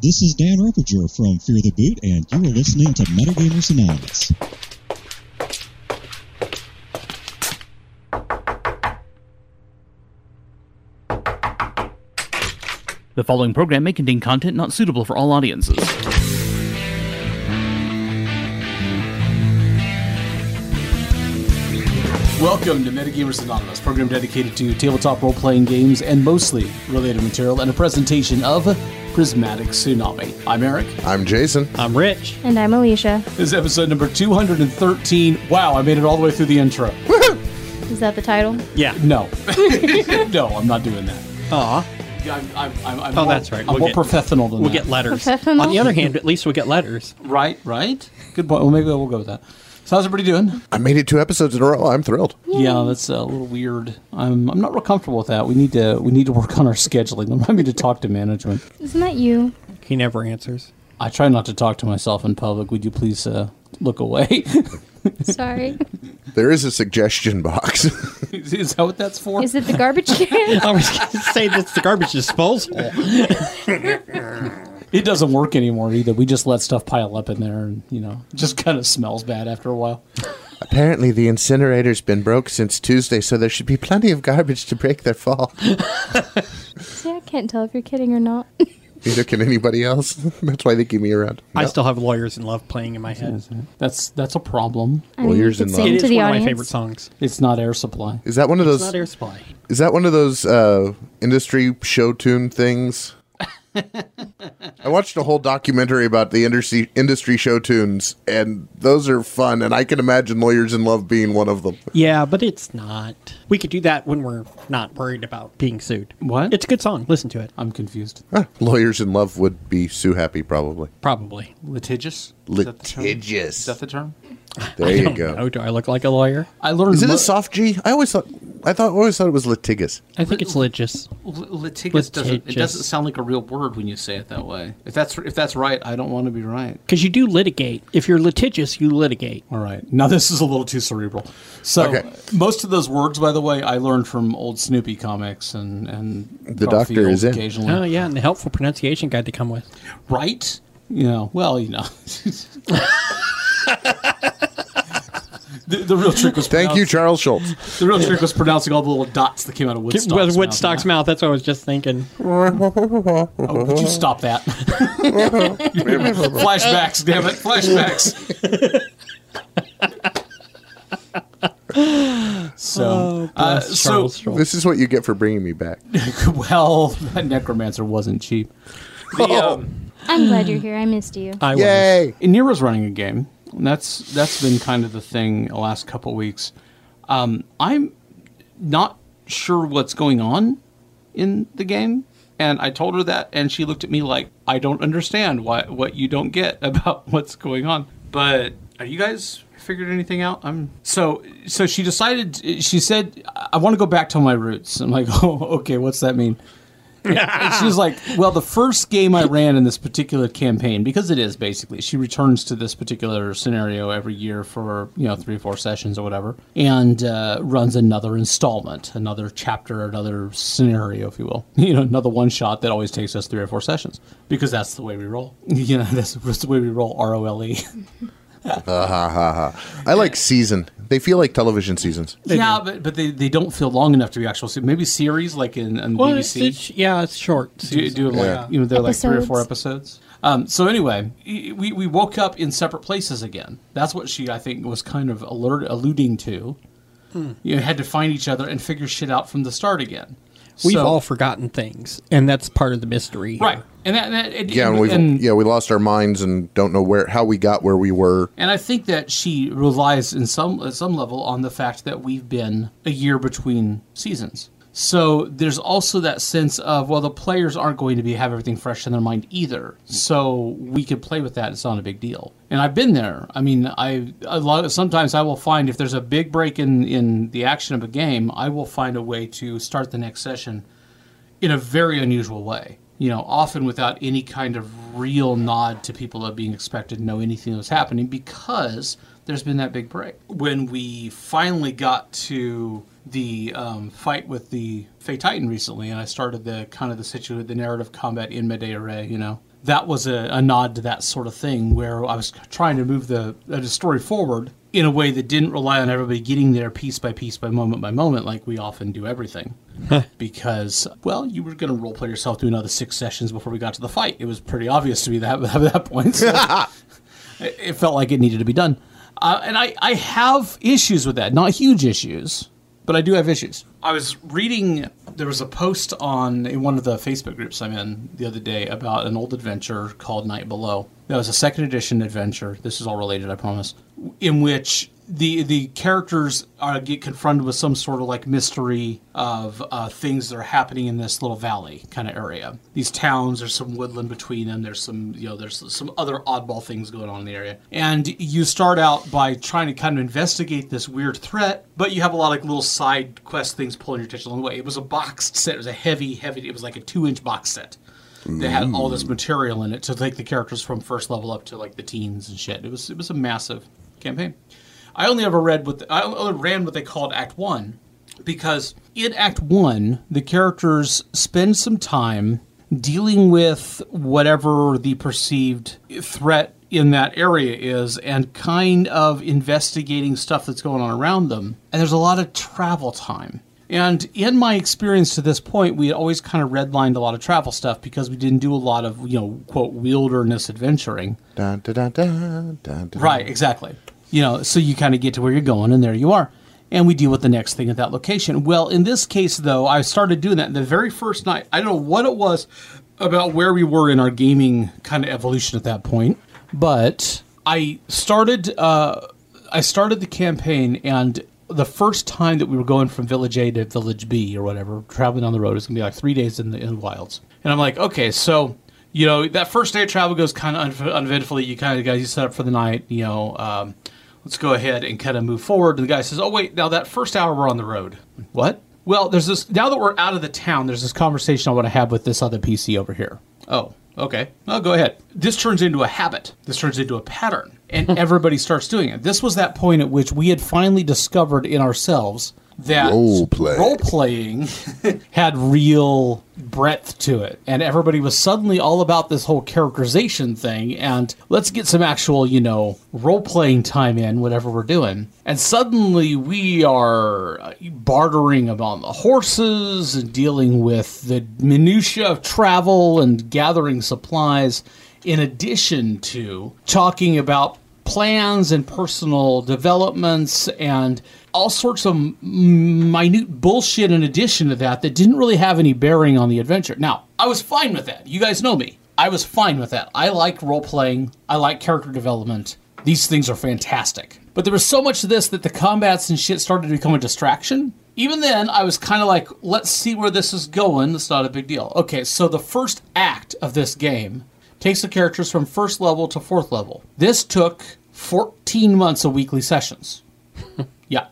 This is Dan Erpinger from Fear the Boot, and you are listening to Metagamers Anonymous. The following program may contain content not suitable for all audiences. Welcome to Metagamers Anonymous, a program dedicated to tabletop role-playing games and mostly related material, and a presentation of Prismatic Tsunami. I'm Eric. I'm Jason. I'm Rich. And I'm Alicia. This is episode number 213. Wow, I made it all the way through the intro. Is that the title? Yeah. No. No, I'm not doing that. Aw. I'm Oh, more, that's right. I'm more professional than We'll that. get letters. Professional? On the other hand, at least we'll get letters. Right? Good point. Well, maybe we'll go with that. So how's everybody doing? I made it 2 episodes in a row. I'm thrilled. Yeah, that's a little weird. I'm not real comfortable with that. We need to work on our scheduling. Remind me to talk to management. Isn't that you? He never answers. I try not to talk to myself in public. Would you please look away? Sorry. There is a suggestion box. Is that what that's for? Is it the garbage can? I was going to say that's the garbage disposal. It doesn't work anymore either. We just let stuff pile up in there, and it just kind of smells bad after a while. Apparently, the incinerator's been broke since Tuesday, so there should be plenty of garbage to break their fall. See, I can't tell if you're kidding or not. Neither can anybody else. That's why they keep me around. I No. still have Lawyers in Love playing in my head. That's a problem. I mean, Lawyers you could in sing Love. It to is the one audience. of my favorite songs. It's not air supply. Is that one of It's those? not Air Supply. Is that one of those industry show tune things? I watched a whole documentary about the industry show tunes, and those are fun. And I can imagine Lawyers in Love being one of them. Yeah, but it's not. We could do that when we're not worried about being sued. What? It's a good song. Listen to it. I'm confused. Lawyers in Love would be Sue Happy, probably. Probably. Litigious? Litigious. Is that the term? There you go. Oh, do I look like a lawyer? I learned. Is it a soft G? I always thought it was litigious. I think it's litigious. Litigious doesn't sound like a real word when you say it that way. If that's right, I don't want to be right. Because you do litigate. If you're litigious, you litigate. All right. Now this is a little too cerebral. So Okay. most of those words, by the way, I learned from old Snoopy comics and The Garfield doctor is in. occasionally. Oh, yeah, and the helpful pronunciation guide to come with. Right? The real trick was Thank you, Charles Schultz. The real trick was pronouncing all the little dots that came out of Woodstock's Woodstock's mouth. That's what I was just thinking. Oh, would you stop that? Flashbacks, damn it. Flashbacks. So Charles Schultz. This is what you get for bringing me back. well, that necromancer wasn't cheap. I'm glad you're here. I missed you. I was. Yay! Nira's running a game. And that's been kind of the thing the last couple of weeks. I'm not sure what's going on in the game, and I told her that, and she looked at me like, I don't understand what you don't get about what's going on. But are you guys figured anything out? So she decided. She said, I want to go back to my roots. I'm like, oh, okay, what's that mean? And she was like, well, the first game I ran in this particular campaign, because it is basically, she returns to this particular scenario every year for, 3 or 4 sessions or whatever, and runs another installment, another chapter, another scenario, if you will. Another one-shot that always takes us 3 or 4 sessions, because that's the way we roll. That's the way we roll, ROLE. I like season. They feel like television seasons. But they don't feel long enough to be actual. Maybe series like in BBC. It's short. Do like they're like 3 or 4 episodes. So anyway, we woke up in separate places again. That's what she, I think, was kind of alluding to. Had to find each other and figure shit out from the start again. We've all forgotten things, and that's part of the mystery here. Right. We lost our minds and don't know how we got where we were. And I think that she relies at some level on the fact that we've been a year between seasons. So there's also that sense of, well, the players aren't going to have everything fresh in their mind either. So we could play with that. It's not a big deal. And I've been there. I mean, sometimes I will find if there's a big break in the action of a game, I will find a way to start the next session in a very unusual way. Often without any kind of real nod to people of being expected to know anything that was happening, because there's been that big break. When we finally got to the fight with the Fey Titan recently, and I started the narrative combat in Medeia Ray, that was a nod to that sort of thing, where I was trying to move the story forward in a way that didn't rely on everybody getting there piece by piece by moment, like we often do everything. Because, well, you were going to roleplay yourself through another 6 sessions before we got to the fight. It was pretty obvious to me that at that point. So it felt like it needed to be done. And I have issues with that. Not huge issues, but I do have issues. I was reading, there was a post in one of the Facebook groups I'm in the other day about an old adventure called Night Below. That was a 2nd edition adventure. This is all related, I promise. In which the characters get confronted with some sort of like mystery of things that are happening in this little valley kind of area. These towns, there's some woodland between them. There's some other oddball things going on in the area. And you start out by trying to kind of investigate this weird threat, but you have a lot of little side quest things pulling your attention along the way. It was a boxed set. It was a heavy, it was like a 2-inch box set. They had all this material in it to take the characters from first level up to like the teens and shit. It was a massive campaign. I only ran what they called Act 1, because in Act 1, the characters spend some time dealing with whatever the perceived threat in that area is and kind of investigating stuff that's going on around them. And there's a lot of travel time. And in my experience to this point, we had always kind of redlined a lot of travel stuff because we didn't do a lot of, quote, wilderness adventuring. Dun, dun, dun, dun, dun, dun. Right, exactly. So you kind of get to where you're going, and there you are. And we deal with the next thing at that location. Well, in this case, though, I started doing that the very first night. I don't know what it was about where we were in our gaming kind of evolution at that point, but I started the campaign, and the first time that we were going from Village A to Village B or whatever, traveling on the road, it's going to be like 3 days in the wilds. And I'm like, okay, so, that first day of travel goes kind of uneventfully. You kind of guys, you set up for the night, let's go ahead and kind of move forward. And the guy says, oh, wait, now that first hour we're on the road. What? Well, there's this, now that we're out of the town, there's this conversation I want to have with this other PC over here. Oh, okay. Well, go ahead. This turns into a habit. This turns into a pattern. And everybody starts doing it. This was that point at which we had finally discovered in ourselves that role-playing had real breadth to it. And everybody was suddenly all about this whole characterization thing. And let's get some actual, role-playing time in, whatever we're doing. And suddenly we are bartering about the horses and dealing with the minutia of travel and gathering supplies, in addition to talking about plans and personal developments and all sorts of minute bullshit in addition to that didn't really have any bearing on the adventure. Now, I was fine with that. You guys know me. I was fine with that. I like role-playing. I like character development. These things are fantastic. But there was so much of this that the combats and shit started to become a distraction. Even then, I was kind of like, let's see where this is going. It's not a big deal. Okay, so the first act of this game takes the characters from 1st level to 4th level. This took 14 months of weekly sessions. Yeah.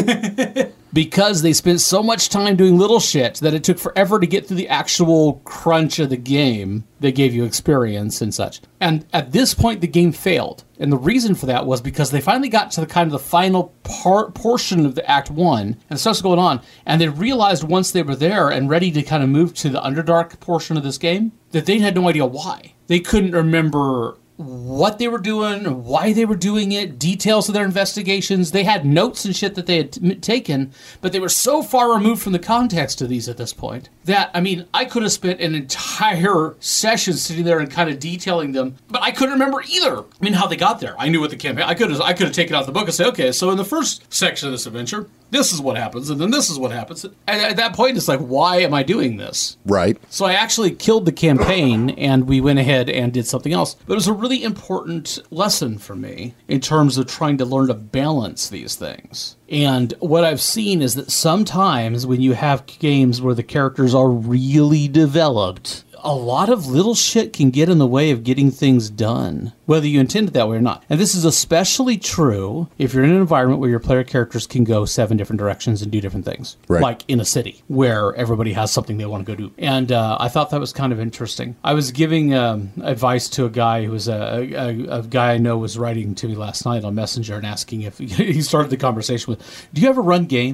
Because they spent so much time doing little shit that it took forever to get through the actual crunch of the game that gave you experience and such. And at this point, the game failed. And the reason for that was because they finally got to the kind of the final portion of the Act 1, and stuff's going on, and they realized once they were there and ready to kind of move to the Underdark portion of this game, that they had no idea why. They couldn't remember what they were doing, why they were doing it, details of their investigations. They had notes and shit that they had taken, but they were so far removed from the context of these at this point that, I could have spent an entire session sitting there and kind of detailing them, but I couldn't remember either. How they got there. I knew what the campaign, I could have taken out the book and said, okay, so in the first section of this adventure, this is what happens, and then this is what happens. And at that point, it's like, why am I doing this? Right. So I actually killed the campaign, and we went ahead and did something else. But it was a really important lesson for me in terms of trying to learn to balance these things. And what I've seen is that sometimes when you have games where the characters are really developed, a lot of little shit can get in the way of getting things done, whether you intend it that way or not. And this is especially true if you're in an environment where your player characters can go 7 different directions and do different things. Right. Like in a city where everybody has something they want to go do. And I thought that was kind of interesting. I was giving advice to a guy who was a guy I know was writing to me last night on Messenger and asking if he started the conversation with, do you ever run games?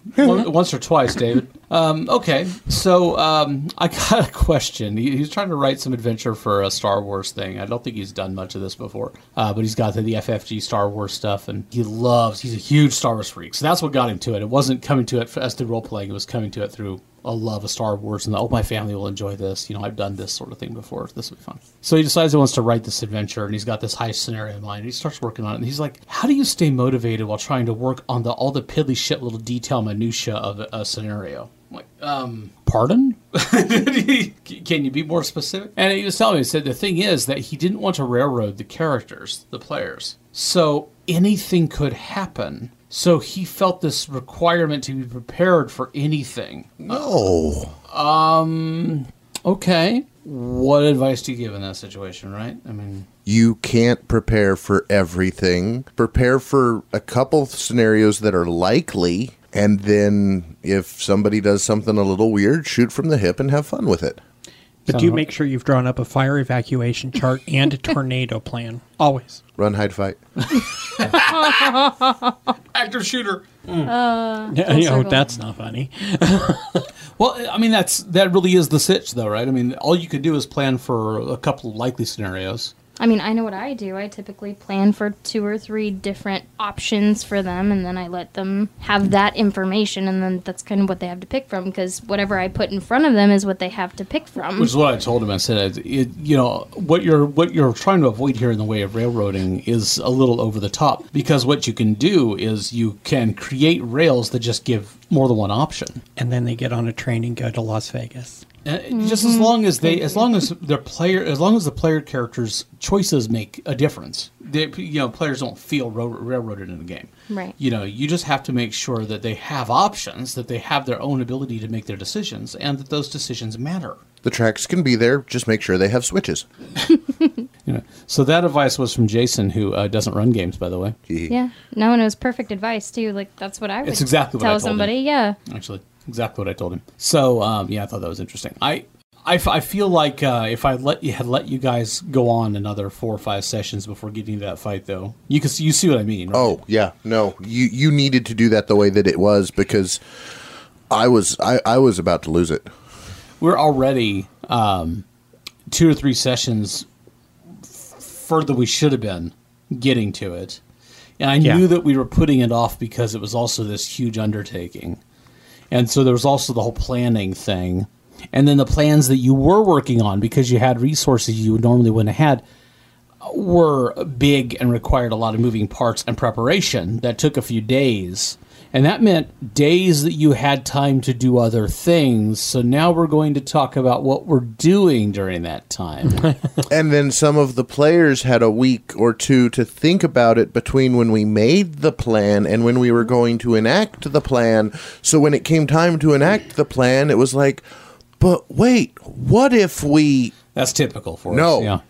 Once or twice, David. Okay, so I got a question. He's trying to write some adventure for a Star Wars thing. I don't think he's done much of this before, but he's got the FFG Star Wars stuff, and he's a huge Star Wars freak. So that's what got him to it. It wasn't coming to it as the role-playing. It was coming to it through a love of Star Wars, and my family will enjoy this. I've done this sort of thing before. This will be fun. So he decides he wants to write this adventure, and he's got this high scenario in mind. And he starts working on it, and he's like, how do you stay motivated while trying to work on all the piddly shit little detail minutia of a scenario? I'm like, pardon? Can you be more specific? And he was telling me, he said the thing is that he didn't want to railroad the characters, the players. So anything could happen. So he felt this requirement to be prepared for anything. No. Okay. What advice do you give in that situation, right? I mean, you can't prepare for everything. Prepare for a couple scenarios that are likely, and then if somebody does something a little weird, shoot from the hip and have fun with it. But do make sure you've drawn up a fire evacuation chart and a tornado plan. Always. Run, hide, fight. active shooter. That's not funny. Well, I mean, that really is the sitch, though, right? I mean, all you could do is plan for a couple of likely scenarios. I mean, I know what I do. I typically plan for 2 or 3 different options for them, and then I let them have that information, and then that's kind of what they have to pick from, because whatever I put in front of them is what they have to pick from. Which is what I told him. I said, what you're trying to avoid here in the way of railroading is a little over the top, because what you can do is you can create rails that just give more than one option. And then they get on a train and go to Las Vegas. Just as long as the player characters' choices make a difference, players don't feel railroaded in the game. Right. You just have to make sure that they have options, that they have their own ability to make their decisions, and that those decisions matter. The tracks can be there. Just make sure they have switches. So that advice was from Jason, who doesn't run games, by the way. Yeah. No, and it was perfect advice too. Like that's what I would It's exactly what I tell told somebody. him. Yeah. Actually. Exactly what I told him. So, I thought that was interesting. I feel like if I let you guys go on another 4 or 5 sessions before getting to that fight, though, you see what I mean, right? Oh, yeah. No, you needed to do that the way that it was, because I was about to lose it. We're already 2 or 3 sessions further we should have been getting to it. And I knew that we were putting it off because it was also this huge undertaking. And so there was also the whole planning thing. And then the plans that you were working on, because you had resources you normally wouldn't have had, were big and required a lot of moving parts and preparation that took a few days. And that meant days that you had time to do other things. So now we're going to talk about what we're doing during that time. And then some of the players had a week or 2 to think about it between when we made the plan and when we were going to enact the plan. So when it came time to enact the plan, it was like, but wait, what if we... That's typical for us. Yeah.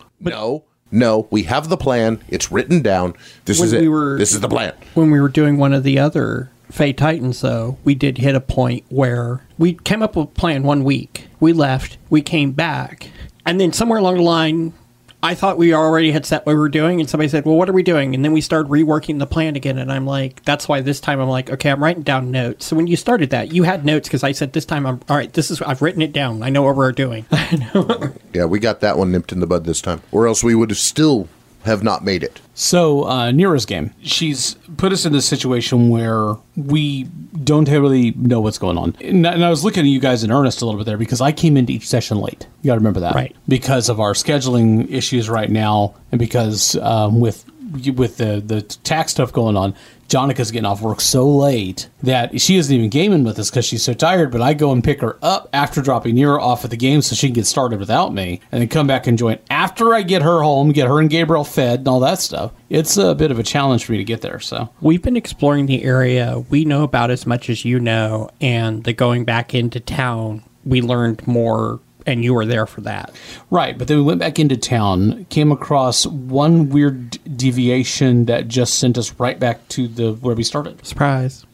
No, we have the plan. It's written down. This is it. This is the plan. When we were doing one of the other Fey Titans, though, we did hit a point where we came up with a plan 1 week. We left. We came back. And then somewhere along the line, I thought we already had set what we were doing, and somebody said, well, what are we doing? And then we started reworking the plan again, and I'm like, that's why this time I'm like, okay, I'm writing down notes. So when you started that, you had notes, because I said this time, all right, I've written it down. I know what we're doing. Yeah, we got that one nipped in the bud this time, or else we would have still have not made it. So, Nira's game, she's put us in this situation where we don't really know what's going on. And I was looking at you guys in earnest a little bit there, because I came into each session late. You got to remember that. Right. Because of our scheduling issues right now, and because with the tax stuff going on, Jonica's getting off work so late that she isn't even gaming with us because she's so tired, but I go and pick her up after dropping Nira off at the game so she can get started without me, and then come back and join after I get her home, get her and Gabriel fed and all that stuff. It's a bit of a challenge for me to get there. So we've been exploring the area. We know about as much as you know, and the going back into town, we learned more. And you were there for that. Right, but then we went back into town, came across one weird deviation that just sent us right back to where we started. Surprise.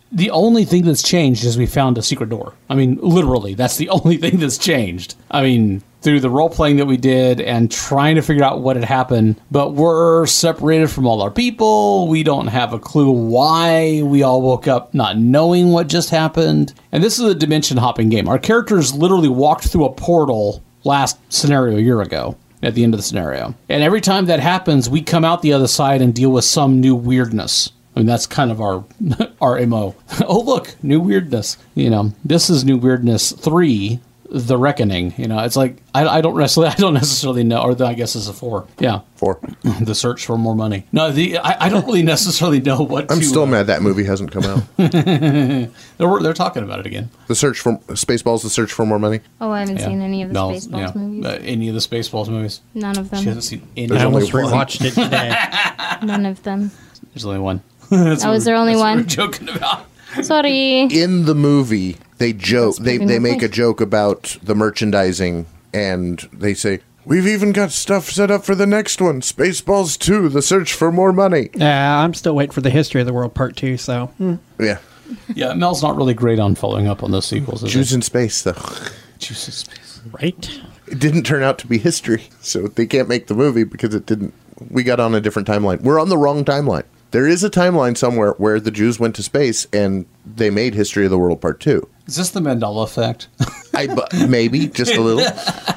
The only thing that's changed is we found a secret door. I mean, literally, that's the only thing that's changed. I mean, through the role-playing that we did and trying to figure out what had happened, but we're separated from all our people. We don't have a clue why we all woke up not knowing what just happened. And this is a dimension-hopping game. Our characters literally walked through a portal last scenario a year ago. At the end of the scenario. And every time that happens, we come out the other side and deal with some new weirdness. I mean, that's kind of our MO. Oh, look, new weirdness. You know, this is New Weirdness 3, The Reckoning. You know, it's like, I don't necessarily know, or I guess it's a 4. Yeah. 4. The Search for More Money. No, I don't really necessarily know what I'm still mad that movie hasn't come out. They're talking about it again. Spaceballs, The Search for More Money. Oh, I haven't seen any of the Spaceballs movies. Any of the Spaceballs movies? None of them. She hasn't seen any. I almost rewatched it today. None of them. There's only one. Is there only one? What we're joking about. Sorry. In the movie, they joke. They make a joke about the merchandising, and they say, "We've even got stuff set up for the next one, Spaceballs 2: The Search for More Money." I'm still waiting for the History of the World Part 2. So Yeah, Yeah, Mel's not really great on following up on those sequels. Jews in Space, though. Jews in Space. right. It didn't turn out to be history, so they can't make the movie because it didn't. We got on a different timeline. We're on the wrong timeline. There is a timeline somewhere where the Jews went to space and they made History of the World Part 2. Is this the Mandela effect? Maybe, just a little.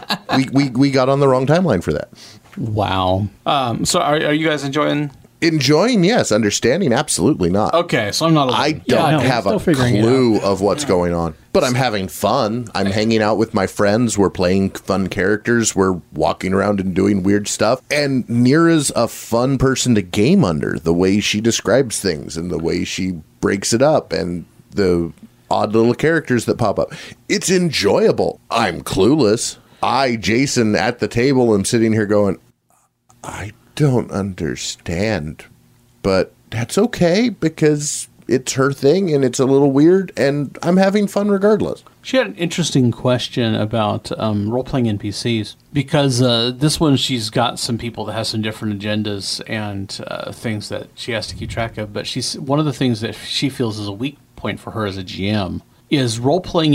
We got on the wrong timeline for that. Wow. So are you guys enjoying? Enjoying, yes. Understanding, absolutely not. Okay, so I'm not alone. I don't have a clue of what's going on. But I'm having fun. I'm hanging out with my friends. We're playing fun characters. We're walking around and doing weird stuff. And Nira's a fun person to game under. The way she describes things and the way she breaks it up and the odd little characters that pop up. It's enjoyable. I'm clueless. Jason, at the table, am sitting here going, I don't understand. But that's okay because it's her thing and it's a little weird and I'm having fun regardless. She had an interesting question about role-playing NPCs because this one she's got some people that have some different agendas and things that she has to keep track of. But one of the things that she feels is a weak point for her as a GM is role-playing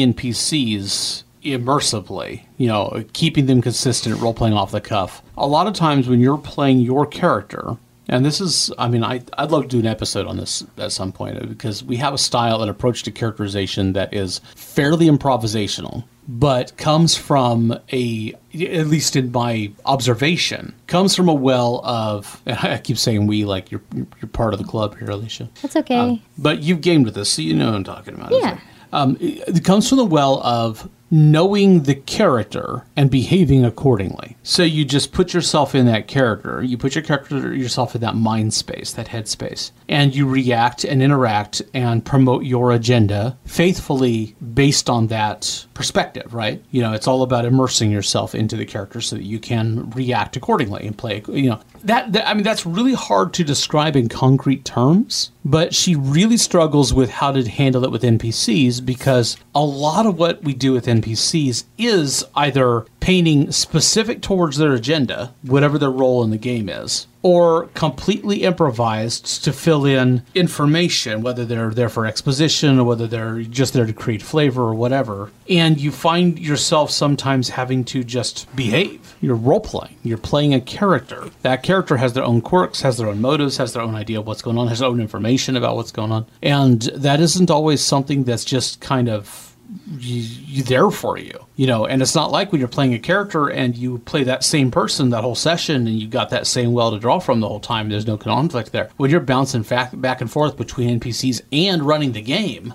NPCs immersively, keeping them consistent, role-playing off the cuff. A lot of times when you're playing your character, and this is, I'd love to do an episode on this at some point because we have a style and approach to characterization that is fairly improvisational, but comes from at least in my observation, comes from a well of, and I keep saying we, like you're part of the club here, Alicia. That's okay. But you've gamed with us, so you know what I'm talking about. Yeah. It comes from the well of knowing the character and behaving accordingly. So you just put yourself in that character. You put yourself in that mind space, that head space, and you react and interact and promote your agenda faithfully based on that perspective, right? It's all about immersing yourself into the character so that you can react accordingly and play, that's really hard to describe in concrete terms, but she really struggles with how to handle it with NPCs because a lot of what we do with NPCs is either painting specific towards their agenda, whatever their role in the game is, or completely improvised to fill in information, whether they're there for exposition or whether they're just there to create flavor or whatever. And you find yourself sometimes having to just behave. You're role-playing. You're playing a character. That character has their own quirks, has their own motives, has their own idea of what's going on, has their own information about what's going on. And that isn't always something that's just kind of you there for you, and it's not like when you're playing a character and you play that same person that whole session and you got that same well to draw from the whole time. There's no conflict there. When you're bouncing back and forth between NPCs and running the game,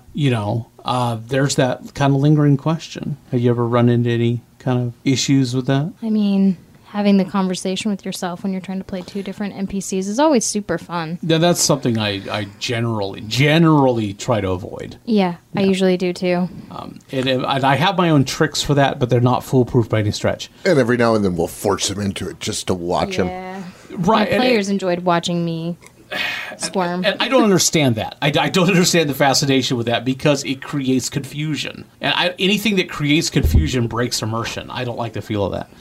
there's that kind of lingering question. Have you ever run into any kind of issues with that? Having the conversation with yourself when you're trying to play two different NPCs is always super fun. Yeah, that's something I generally try to avoid. Yeah, I usually do too. And I have my own tricks for that, but they're not foolproof by any stretch. And every now and then we'll force them into it just to watch them. Right. My players enjoyed watching me squirm. And I don't understand that. I don't understand the fascination with that because it creates confusion. And anything that creates confusion breaks immersion. I don't like the feel of that.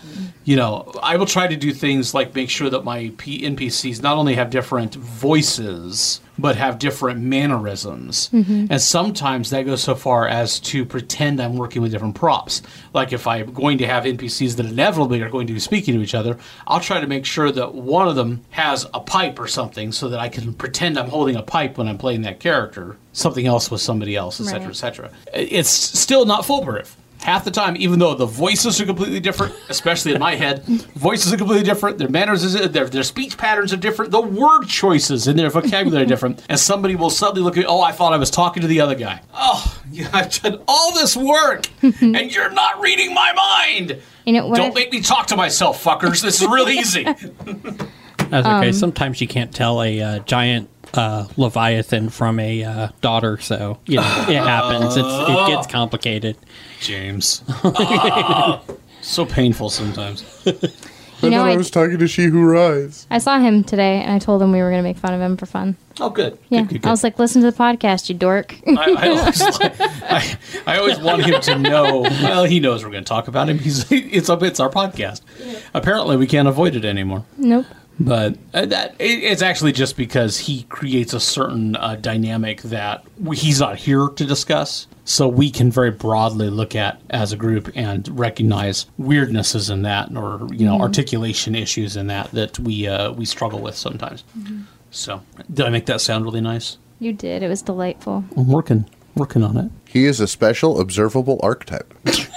I will try to do things like make sure that my NPCs not only have different voices, but have different mannerisms. And sometimes that goes so far as to pretend I'm working with different props. Like if I'm going to have NPCs that inevitably are going to be speaking to each other, I'll try to make sure that one of them has a pipe or something so that I can pretend I'm holding a pipe when I'm playing that character, something else with somebody else, etc., Right. etc. It's still not foolproof. Half the time, even though the voices are completely different, especially in my head, voices are completely different, their manners, their speech patterns are different, the word choices and their vocabulary are different, and somebody will suddenly look at, oh, I thought I was talking to the other guy. Oh, I've done all this work, and you're not reading my mind. Don't make me talk to myself, fuckers. This is real easy. That's okay. Sometimes you can't tell a giant Leviathan from a daughter, so it happens. It gets complicated. James. So painful sometimes. I was talking to She Who Rise. I saw him today, and I told him we were going to make fun of him for fun. Oh, good. Yeah, Good. I was like, listen to the podcast, you dork. I always want him to know. Well, he knows we're going to talk about him. It's our podcast. Apparently, we can't avoid it anymore. Nope. But it's actually just because he creates a certain dynamic that he's not here to discuss. So we can very broadly look at as a group and recognize weirdnesses in that, or articulation issues in that we struggle with sometimes. So did I make that sound really nice? You did. It was delightful. I'm working on it. He is a special observable archetype.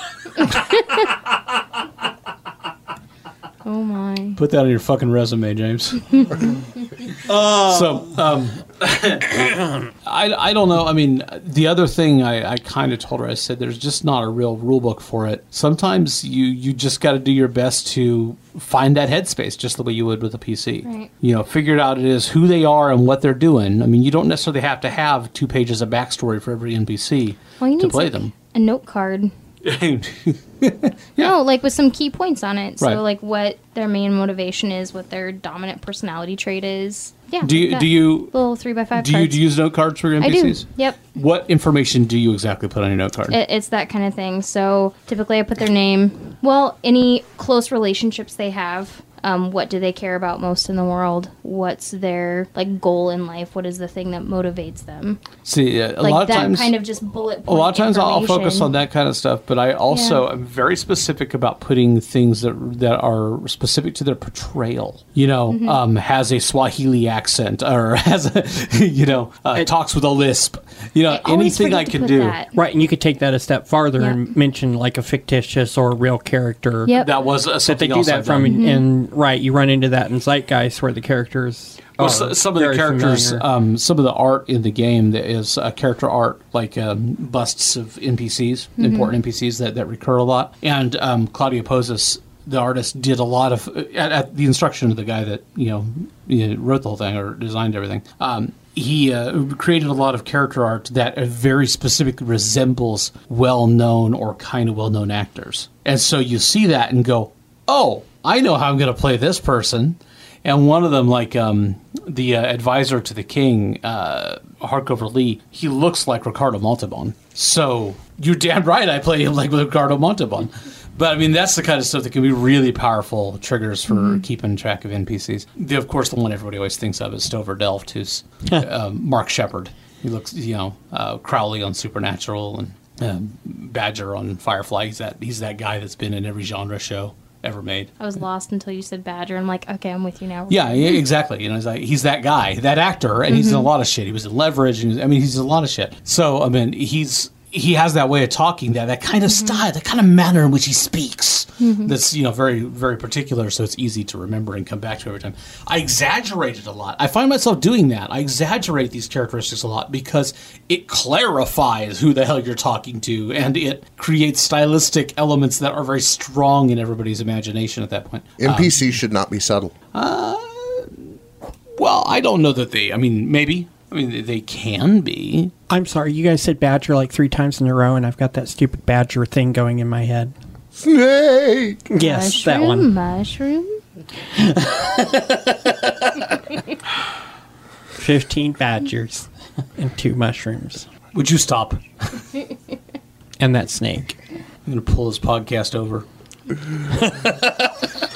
Oh my. Put that on your fucking resume, James. I don't know. I mean, the other thing I kind of told her, I said, there's just not a real rule book for it. Sometimes you just got to do your best to find that headspace, just the way you would with a PC. Right. Figure it out. It is who they are and what they're doing. I mean, you don't necessarily have to have 2 pages of backstory for every NPC to play them. A note card. No, like with some key points on it. So Right. like what their main motivation is, what their dominant personality trait is. Yeah. Do you little 3x5 do cards. you use note cards for your I NPCs? do. Yep. What information do you exactly put on your note card? It's that kind of thing. So typically I put their name, any close relationships they have. What do they care about most in the world? What's their goal in life? What is the thing that motivates them? See, a lot of that times, kind of just bullet point a lot of times I'll focus information. on that kind of stuff, but I also am very specific about putting things that are specific to their portrayal. Has a Swahili accent, or has a talks with a lisp. I always Anything forget I to can put do. that. Right, and you could take that a step farther Yeah. and mention like a fictitious or a real character. Yep. That was That they something do else that I've from, done. and right, you run into that in Zeitgeist where the characters. Well, are some of the very characters, familiar. some of the art in the game that is character art, like busts of NPCs, important NPCs that recur a lot. And Claudia Pozos, the artist, did a lot of at the instruction of the guy that wrote the whole thing or designed everything. He created a lot of character art that very specifically resembles well-known or kind of well-known actors. And so you see that and go, oh, I know how I'm going to play this person. And one of them, the advisor to the king, Harkover Lee, he looks like Ricardo Montalban. So you're damn right I play him like Ricardo Montalban. But, I mean, that's the kind of stuff that can be really powerful triggers for keeping track of NPCs. Of course, the one everybody always thinks of is Stover Delft, who's Mark Shepard. He looks, Crowley on Supernatural and Badger on Firefly. He's that guy that's been in every genre show ever made. I was lost until you said Badger. I'm like, okay, I'm with you now. Yeah, exactly. He's that guy, that actor, and he's in a lot of shit. He was in Leverage, and he's in a lot of shit. So, I mean, he has that way of talking, that kind of style, that kind of manner in which he speaks. That's very, very particular. So it's easy to remember and come back to every time. I exaggerate it a lot. I find myself doing that. I exaggerate these characteristics a lot because it clarifies who the hell you're talking to, and it creates stylistic elements that are very strong in everybody's imagination at that point. NPCs should not be subtle. Well, I don't know that they. I mean, maybe. I mean, they can be. I'm sorry, you guys said Badger like 3 times in a row, and I've got that stupid Badger thing going in my head. Snake! Yes, that Mushroom, one. mushroom. 15 badgers and 2 mushrooms. Would you stop? And that snake. I'm going to pull this podcast over.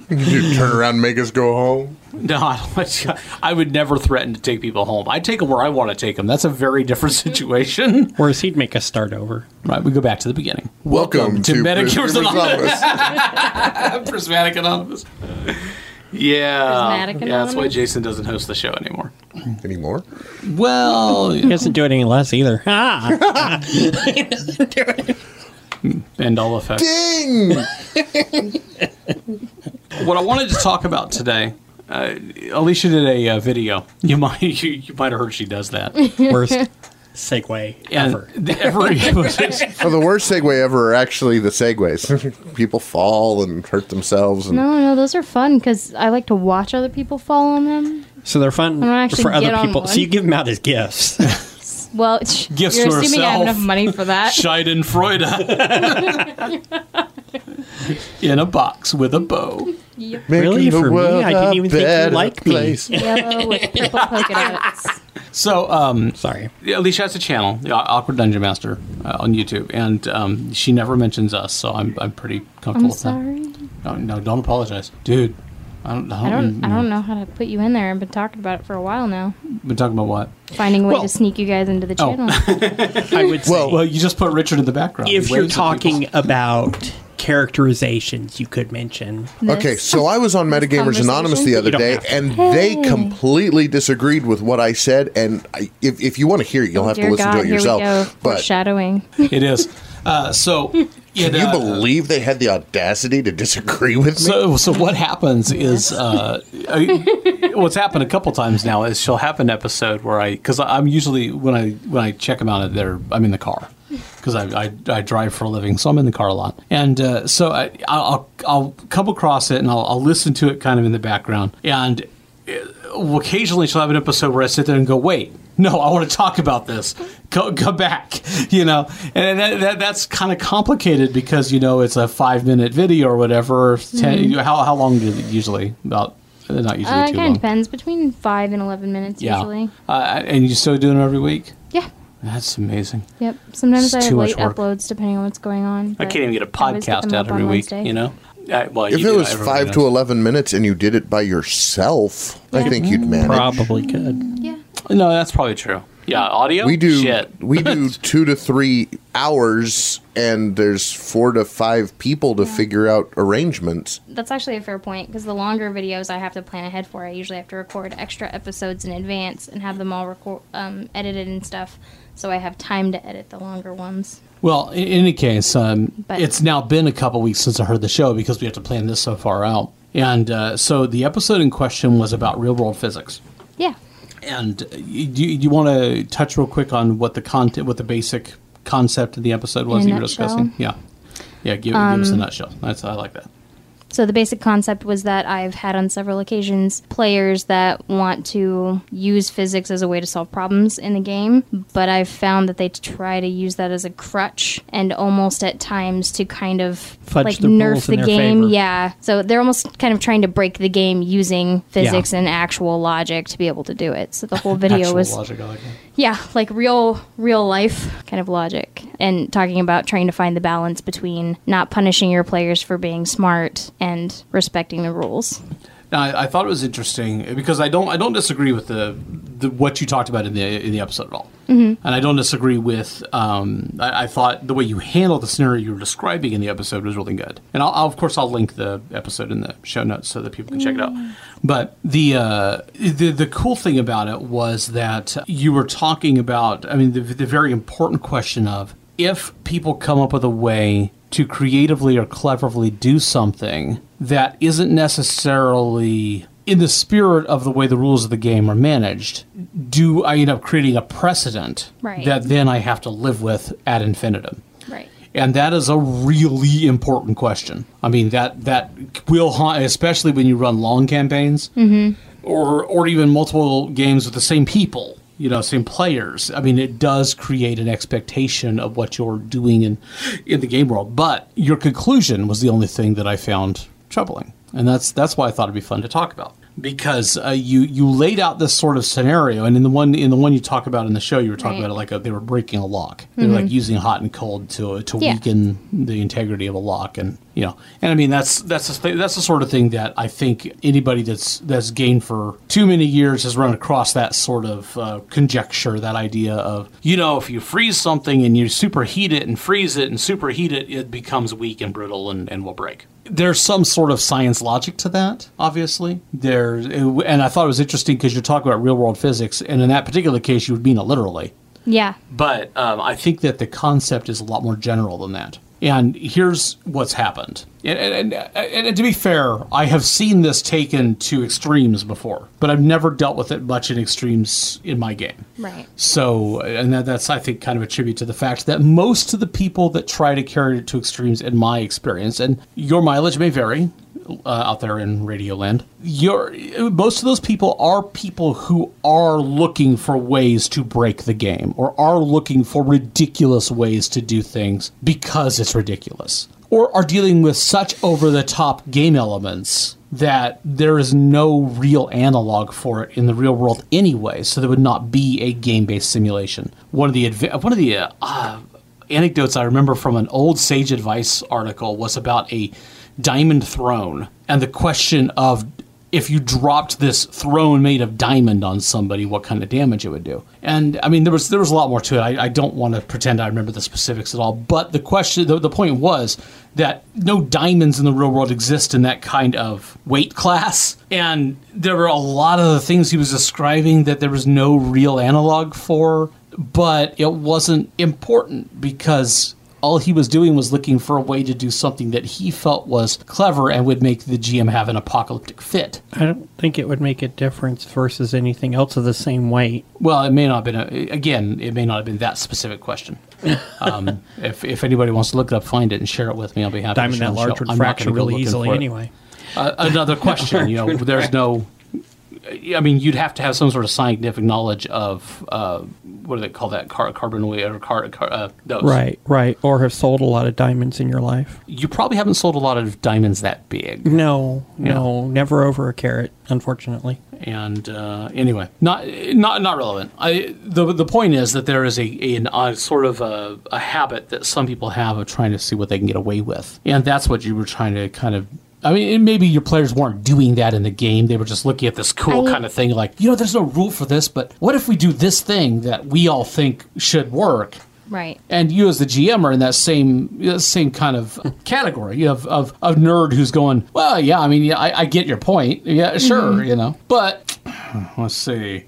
You turn around and make us go home. No, I would never threaten to take people home. I take them where I want to take them. That's a very different situation. Whereas he'd make us start over. Right, we go back to the beginning. Welcome to Medicures Anonymous. Prismatic Anonymous. Yeah. Prismatic Yeah, that's why Anonymous? Jason doesn't host the show anymore. Anymore? Well, He doesn't do it any less either. Mandela effect. Ding! What I wanted to talk about today, Alicia did a video. You might have heard she does that. Worst segue And ever. Oh, the worst segue ever are actually the segues. People fall and hurt themselves. And No, those are fun because I like to watch other people fall on them. So they're fun I don't actually for other get on people. one. So you give them out as gifts. Well, Gifts you're to assuming I have herself. enough money for that. Schadenfreude. In a box with a bow. Yep. making Really? the For me? world I didn't a even think you better liked me. place. Yellow with purple polka dots. So, Sorry. Alicia has a channel, the Awkward Dungeon Master, on YouTube, and she never mentions us, so I'm pretty comfortable I'm with sorry. that. No, don't apologize, dude. I don't know how to put you in there. I've been talking about it for a while now. Been talking about what? Finding a way Well- to sneak you guys into the Oh. channel. I would say Well, You just put Richard in the background. if He you're waves at people. talking about characterizations, you could mention. Okay, This- so I was on this Metagamers Anonymous the conversation. other You don't day, have to. and they completely disagreed with what I said. And if you want to hear it, you'll have to Dear listen God, to it here yourself. we go. But Foreshadowing. It is. So, can you believe they had the audacity to disagree with me? So what happens is, what's happened a couple times now is she'll have an episode where because I'm usually when I check them out, I'm in the car because I drive for a living, so I'm in the car a lot, and so I'll come across it and I'll listen to it kind of in the background, and occasionally she'll have an episode where I sit there and go, wait. No, I want to talk about this. Go back, and that's kind of complicated because it's a 5-minute video or whatever. 10, how long is it usually? About not usually It too kind long. of depends. Between 5 and 11 minutes Yeah, usually. and you still doing it every week? Yeah. That's amazing. Yep. Sometimes It's I have too much late work. uploads depending on what's going on. I but can't even get a I always get podcast them out up every on week. Wednesday. Well, If you it do, was everybody 5 to does. 11 minutes and you did it by yourself, I Yeah. think you'd manage. Probably could. Yeah. No, that's probably true. Yeah, audio. We do Shit. 2 to 3 hours, and there's 4 to 5 people to figure out arrangements. That's actually a fair point because the longer videos I have to plan ahead for, I usually have to record extra episodes in advance and have them all edited and stuff. So I have time to edit the longer ones. Well, in any case, But- it's now been a couple weeks since I heard the show because we have to plan this so far out. And so the episode in question was about real-world physics. Yeah. And do you want to touch real quick on what the basic concept of the episode was In that a you were discussing? nutshell? Yeah. Give us a nutshell. I like that. So the basic concept was that I've had on several occasions players that want to use physics as a way to solve problems in the game, but I've found that they try to use that as a crutch and almost at times to kind of Fudge like the nerf rules the in their game. favor. Yeah. So they're almost kind of trying to break the game using physics and actual logic to be able to do it. So the whole video Actual was logic, I like that. yeah, like real life kind of logic and talking about trying to find the balance between not punishing your players for being smart and respecting the rules. Now, I thought it was interesting because I don't disagree with the what you talked about in the episode at all, and I don't disagree with. I thought the way you handled the scenario you were describing in the episode was really good, and of course I'll link the episode in the show notes so that people can check it out. But the cool thing about it was that you were talking about. I mean, the very important question of if people come up with a way to creatively or cleverly do something that isn't necessarily in the spirit of the way the rules of the game are managed, do I end up creating a precedent Right. that then I have to live with ad infinitum? Right. And that is a really important question. I mean, that will haunt, especially when you run long campaigns or even multiple games with the same people. Same players. I mean, it does create an expectation of what you're doing in the game world. But your conclusion was the only thing that I found troubling. And that's why I thought it'd be fun to talk about. because you laid out this sort of scenario, and in the one you talk about in the show, you were talking about it like they were breaking a lock. They were like using hot and cold to weaken the integrity of a lock, and I mean that's the sort of thing that I think anybody that's gamed for too many years has run across that sort of conjecture, that idea of if you freeze something and you superheat it and freeze it and superheat it, it becomes weak and brittle and will break. There's some sort of science logic to that, obviously. And I thought it was interesting because you're talking about real-world physics, and in that particular case, you would mean it literally. Yeah. But I think that the concept is a lot more general than that. And here's what's happened. And to be fair, I have seen this taken to extremes before, but I've never dealt with it much in extremes in my game. Right. So, and that's, I think, kind of a tribute to the fact that most of the people that try to carry it to extremes, in my experience, and your mileage may vary out there in Radioland, most of those people are people who are looking for ways to break the game or are looking for ridiculous ways to do things because it's ridiculous, or are dealing with such over-the-top game elements that there is no real analog for it in the real world anyway, so there would not be a game-based simulation. One of the anecdotes I remember from an old Sage Advice article was about a diamond throne, and the question of if you dropped this throne made of diamond on somebody, what kind of damage it would do. And I mean, there was a lot more to it. I don't want to pretend I remember the specifics at all, but the point was that no diamonds in the real world exist in that kind of weight class, and there were a lot of the things he was describing that there was no real analog for, but it wasn't important because all he was doing was looking for a way to do something that he felt was clever and would make the GM have an apocalyptic fit. I don't think it would make a difference versus anything else of the same weight. Well, it may not have been, it may not have been that specific question. If anybody wants to look it up, find it, and share it with me, I'll be happy Diamond to share that the show. large would I'm not fracture gonna go really looking easily for it. anyway. Another question, there's no... I mean, you'd have to have some sort of scientific knowledge of what do they call that? Carbon those. Right. Or have sold a lot of diamonds in your life. You probably haven't sold a lot of diamonds that big. No, never over a carat, unfortunately. And anyway, not relevant. The point is that there is a sort of a habit that some people have of trying to see what they can get away with, and that's what you were trying to kind of. I mean, maybe your players weren't doing that in the game. They were just looking at this cool kind of thing like, there's no rule for this, but what if we do this thing that we all think should work? Right. And you as the GM are in that same kind of category of nerd who's going, well, yeah, I mean, yeah, I get your point. Yeah, sure, But let's see.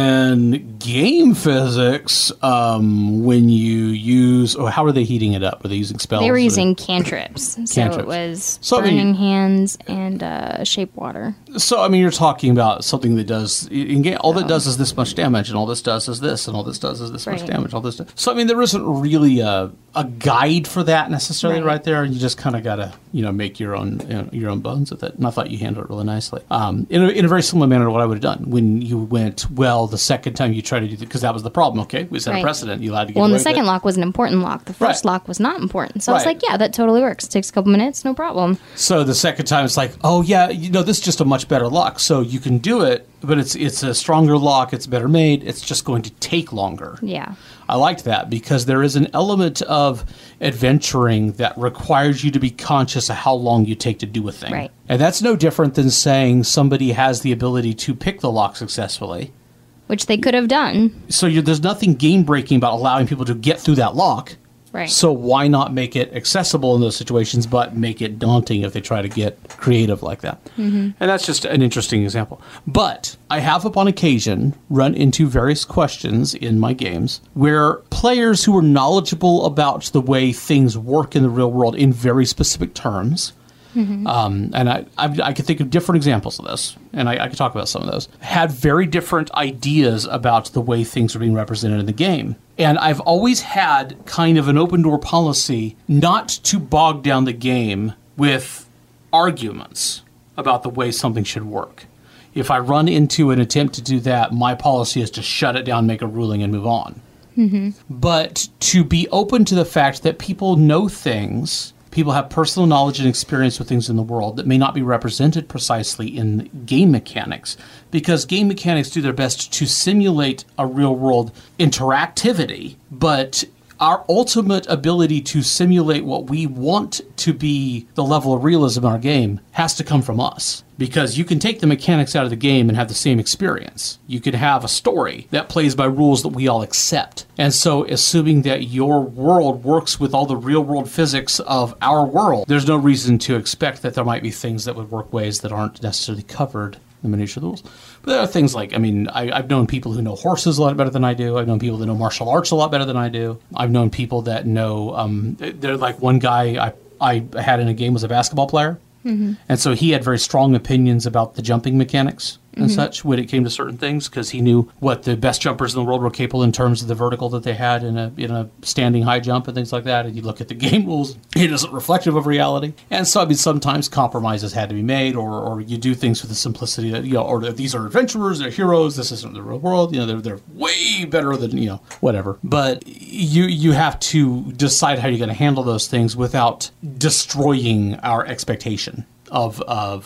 In game physics, when you use... how are they heating it up? Were they using spells? They were using cantrips. So it was Burning Hands and Shape Water. So, I mean, you're talking about something that does... In game, all that does is this much damage, and all this does is this, and all this does is this much damage. All this. So, I mean, there isn't really a guide for that necessarily right there, and you just kind of got to, make your own bones with it. And I thought you handled it really nicely. In a very similar manner to what I would have done when you went, the second time you tried to do it, because that was the problem, okay? We set a precedent. You allowed to get away and the with second it. lock was an important lock. The first lock was not important. So I was like, yeah, that totally works. It takes a couple minutes, no problem. So the second time it's like, oh, yeah, this is just a much better lock. So you can do it, but it's a stronger lock. It's better made. It's just going to take longer. Yeah. I liked that because there is an element of adventuring that requires you to be conscious of how long you take to do a thing. Right. And that's no different than saying somebody has the ability to pick the lock successfully. Which they could have done. So there's nothing game-breaking about allowing people to get through that lock. Right. So why not make it accessible in those situations, but make it daunting if they try to get creative like that? Mm-hmm. And that's just an interesting example. But I have, upon occasion, run into various questions in my games where players who are knowledgeable about the way things work in the real world in very specific terms, and I could think of different examples of this, and I could talk about some of those, had very different ideas about the way things are being represented in the game. And I've always had kind of an open-door policy not to bog down the game with arguments about the way something should work. If I run into an attempt to do that, my policy is to shut it down, make a ruling, and move on. Mm-hmm. But to be open to the fact that people know things... People have personal knowledge and experience with things in the world that may not be represented precisely in game mechanics, because game mechanics do their best to simulate a real-world interactivity, but our ultimate ability to simulate what we want to be the level of realism in our game has to come from us. Because you can take the mechanics out of the game and have the same experience. You could have a story that plays by rules that we all accept. And so assuming that your world works with all the real-world physics of our world, there's no reason to expect that there might be things that would work ways that aren't necessarily covered in the minutiae of the rules. But there are things like, I've known people who know horses a lot better than I do. I've known people that know martial arts a lot better than I do. I've known people that know, they're like one guy I had in a game was a basketball player. Mm-hmm. And so he had very strong opinions about the jumping mechanics and such when it came to certain things, because he knew what the best jumpers in the world were capable in terms of the vertical that they had in a standing high jump and things like that. And you look at the game rules, it isn't reflective of reality. And so, sometimes compromises had to be made, or you do things with the simplicity that, or these are adventurers, they're heroes, this isn't the real world, they're way better than, whatever. But you have to decide how you're going to handle those things without destroying our expectation of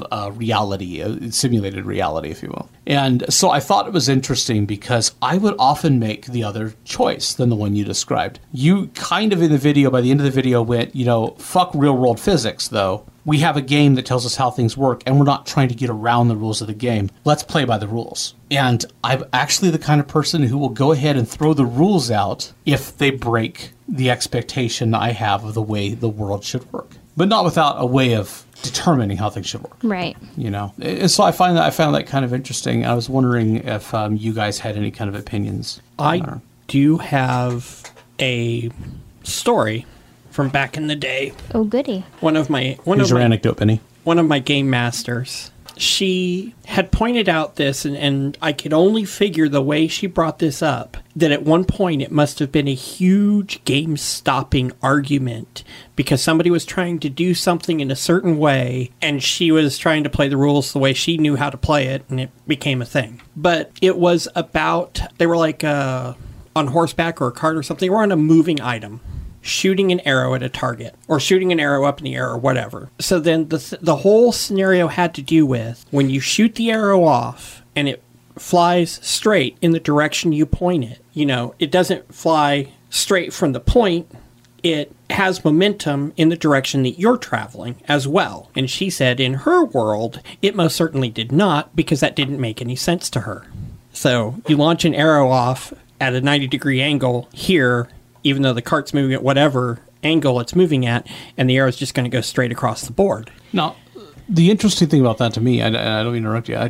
reality, simulated reality, if you will. And so I thought it was interesting because I would often make the other choice than the one you described. You kind of in the video, by the end of the video, went, fuck real world physics, though. We have a game that tells us how things work, and we're not trying to get around the rules of the game. Let's play by the rules. And I'm actually the kind of person who will go ahead and throw the rules out if they break the expectation I have of the way the world should work. But not without a way of determining how things should work. Right. And so I found that kind of interesting. I was wondering if you guys had any kind of opinions. I do have a story from back in the day. Oh, goody. Here's your anecdote, Benny. One of my game masters, she had pointed out this, and I could only figure the way she brought this up, that at one point it must have been a huge game-stopping argument because somebody was trying to do something in a certain way, and she was trying to play the rules the way she knew how to play it, and it became a thing. But it was about, they were like on horseback or a cart or something, or on a moving item, shooting an arrow at a target, or shooting an arrow up in the air, or whatever. So then the whole scenario had to do with when you shoot the arrow off and it flies straight in the direction you point it. It doesn't fly straight from the point. It has momentum in the direction that you're traveling as well. And she said in her world, it most certainly did not, because that didn't make any sense to her. So you launch an arrow off at a 90-degree angle here, even though the cart's moving at whatever angle it's moving at, and the arrow's just going to go straight across the board. Now, the interesting thing about that to me, I don't interrupt you,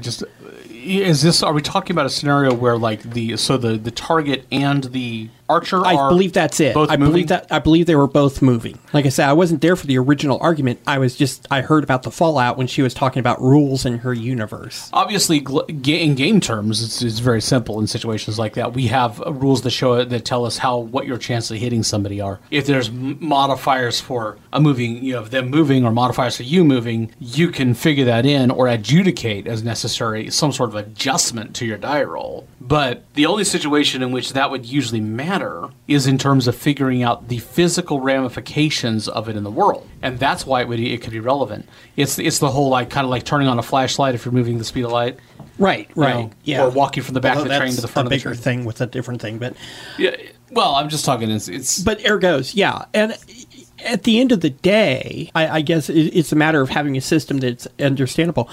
are we talking about a scenario where the target and the archer I believe that's it. Both moving? I believe they were both moving. Like I said, I wasn't there for the original argument. I heard about the fallout when she was talking about rules in her universe. Obviously, in game terms, it's very simple in situations like that. We have rules that tell us what your chances of hitting somebody are. If there's modifiers for them moving or modifiers for you moving, you can figure that in or adjudicate as necessary some sort of adjustment to your die roll. But the only situation in which that would usually matter is in terms of figuring out the physical ramifications of it in the world. And that's why it could be relevant. It's the whole kind of like turning on a flashlight if you're moving the speed of light. Right. Yeah. Or walking from the back of the train to the front of the train. That's a bigger thing with a different thing, but... Yeah, well, I'm just talking, it's... But ergos, yeah. And at the end of the day, I guess it's a matter of having a system that's understandable.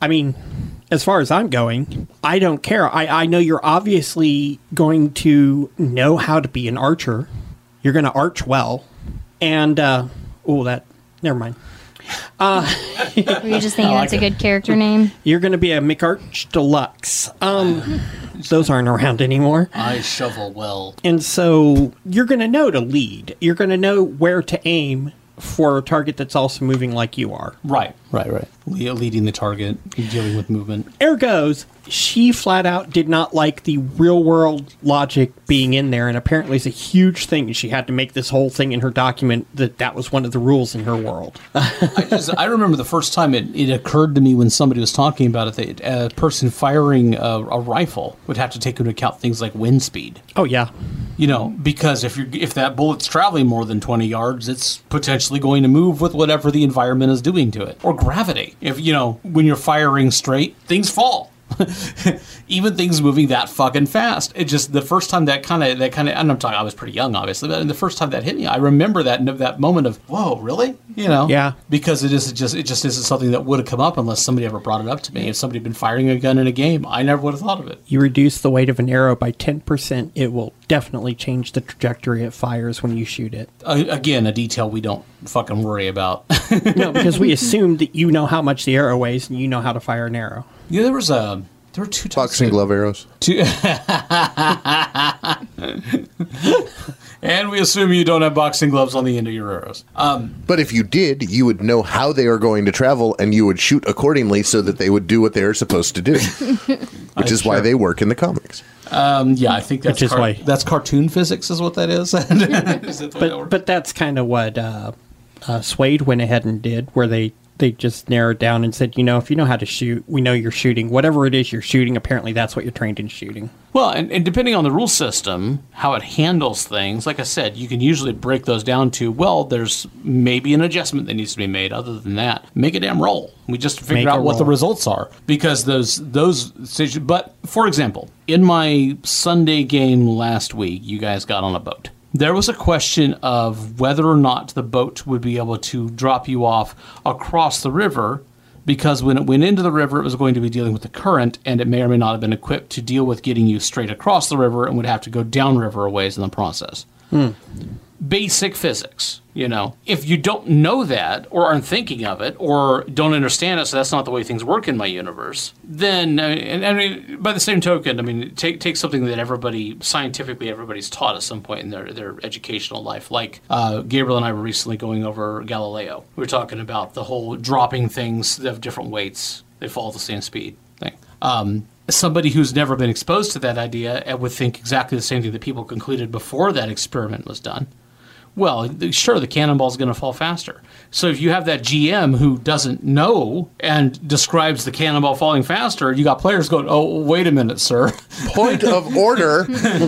As far as I'm going, I don't care. I know you're obviously going to know how to be an archer. You're going to arch well. And, never mind. Were you just thinking that's a good character name? You're going to be a McArch Deluxe. Those aren't around anymore. I shovel well. And so you're going to know to lead. You're going to know where to aim for a target that's also moving like you are. Right. Leading the target, dealing with movement. Ergos, she flat out did not like the real world logic being in there, and apparently it's a huge thing. She had to make this whole thing in her document that was one of the rules in her world. I remember the first time it occurred to me when somebody was talking about it that a person firing a rifle would have to take into account things like wind speed. Oh, yeah. You know, because if that bullet's traveling more than 20 yards, it's potentially going to move with whatever the environment is doing to it. Or gravity. If, you know, when you're firing straight, things fall. Even things moving that fucking fast. It just, the first time that kind of, and I'm talking, I was pretty young, obviously, but the first time that hit me, I remember that moment of, whoa, really? You know? Yeah. Because it just isn't something that would have come up unless somebody ever brought it up to me. If somebody had been firing a gun in a game, I never would have thought of it. You reduce the weight of an arrow by 10%, it will definitely change the trajectory it fires when you shoot it. Again, a detail we don't fucking worry about. No, because we assumed that you know how much the arrow weighs and you know how to fire an arrow. Yeah, there were two types Boxing glove arrows. And we assume you don't have boxing gloves on the end of your arrows. But if you did, you would know how they are going to travel, and you would shoot accordingly so that they would do what they are supposed to do. Which is why they work in the comics. Yeah, I think that's Which is why- that's cartoon physics is what that is. Is that the way that works? But that's kind of what Suede went ahead and did, where they just narrowed down and said, you know, if you know how to shoot, we know you're shooting. Whatever it is you're shooting, apparently that's what you're trained in shooting. Well, and depending on the rule system, how it handles things, like I said, you can usually break those down to, well, there's maybe an adjustment that needs to be made. Other than that, make a damn roll. We just figure out what the results are. Because but, for example, in my Sunday game last week, you guys got on a boat. There was a question of whether or not the boat would be able to drop you off across the river, because when it went into the river, it was going to be dealing with the current, and it may or may not have been equipped to deal with getting you straight across the river and would have to go downriver a ways in the process. Basic physics, you know. If you don't know that, or aren't thinking of it, or don't understand it, so that's not the way things work in my universe, then, and I mean, by the same token, I mean, take something that scientifically everybody's taught at some point in their educational life. Like Gabriel and I were recently going over Galileo. We were talking about the whole dropping things of different weights, they fall at the same speed thing. Somebody who's never been exposed to that idea would think exactly the same thing that people concluded before that experiment was done. Well, sure, the cannonball's going to fall faster. So if you have that GM who doesn't know and describes the cannonball falling faster, you got players going, "Oh, wait a minute, sir." Point of order.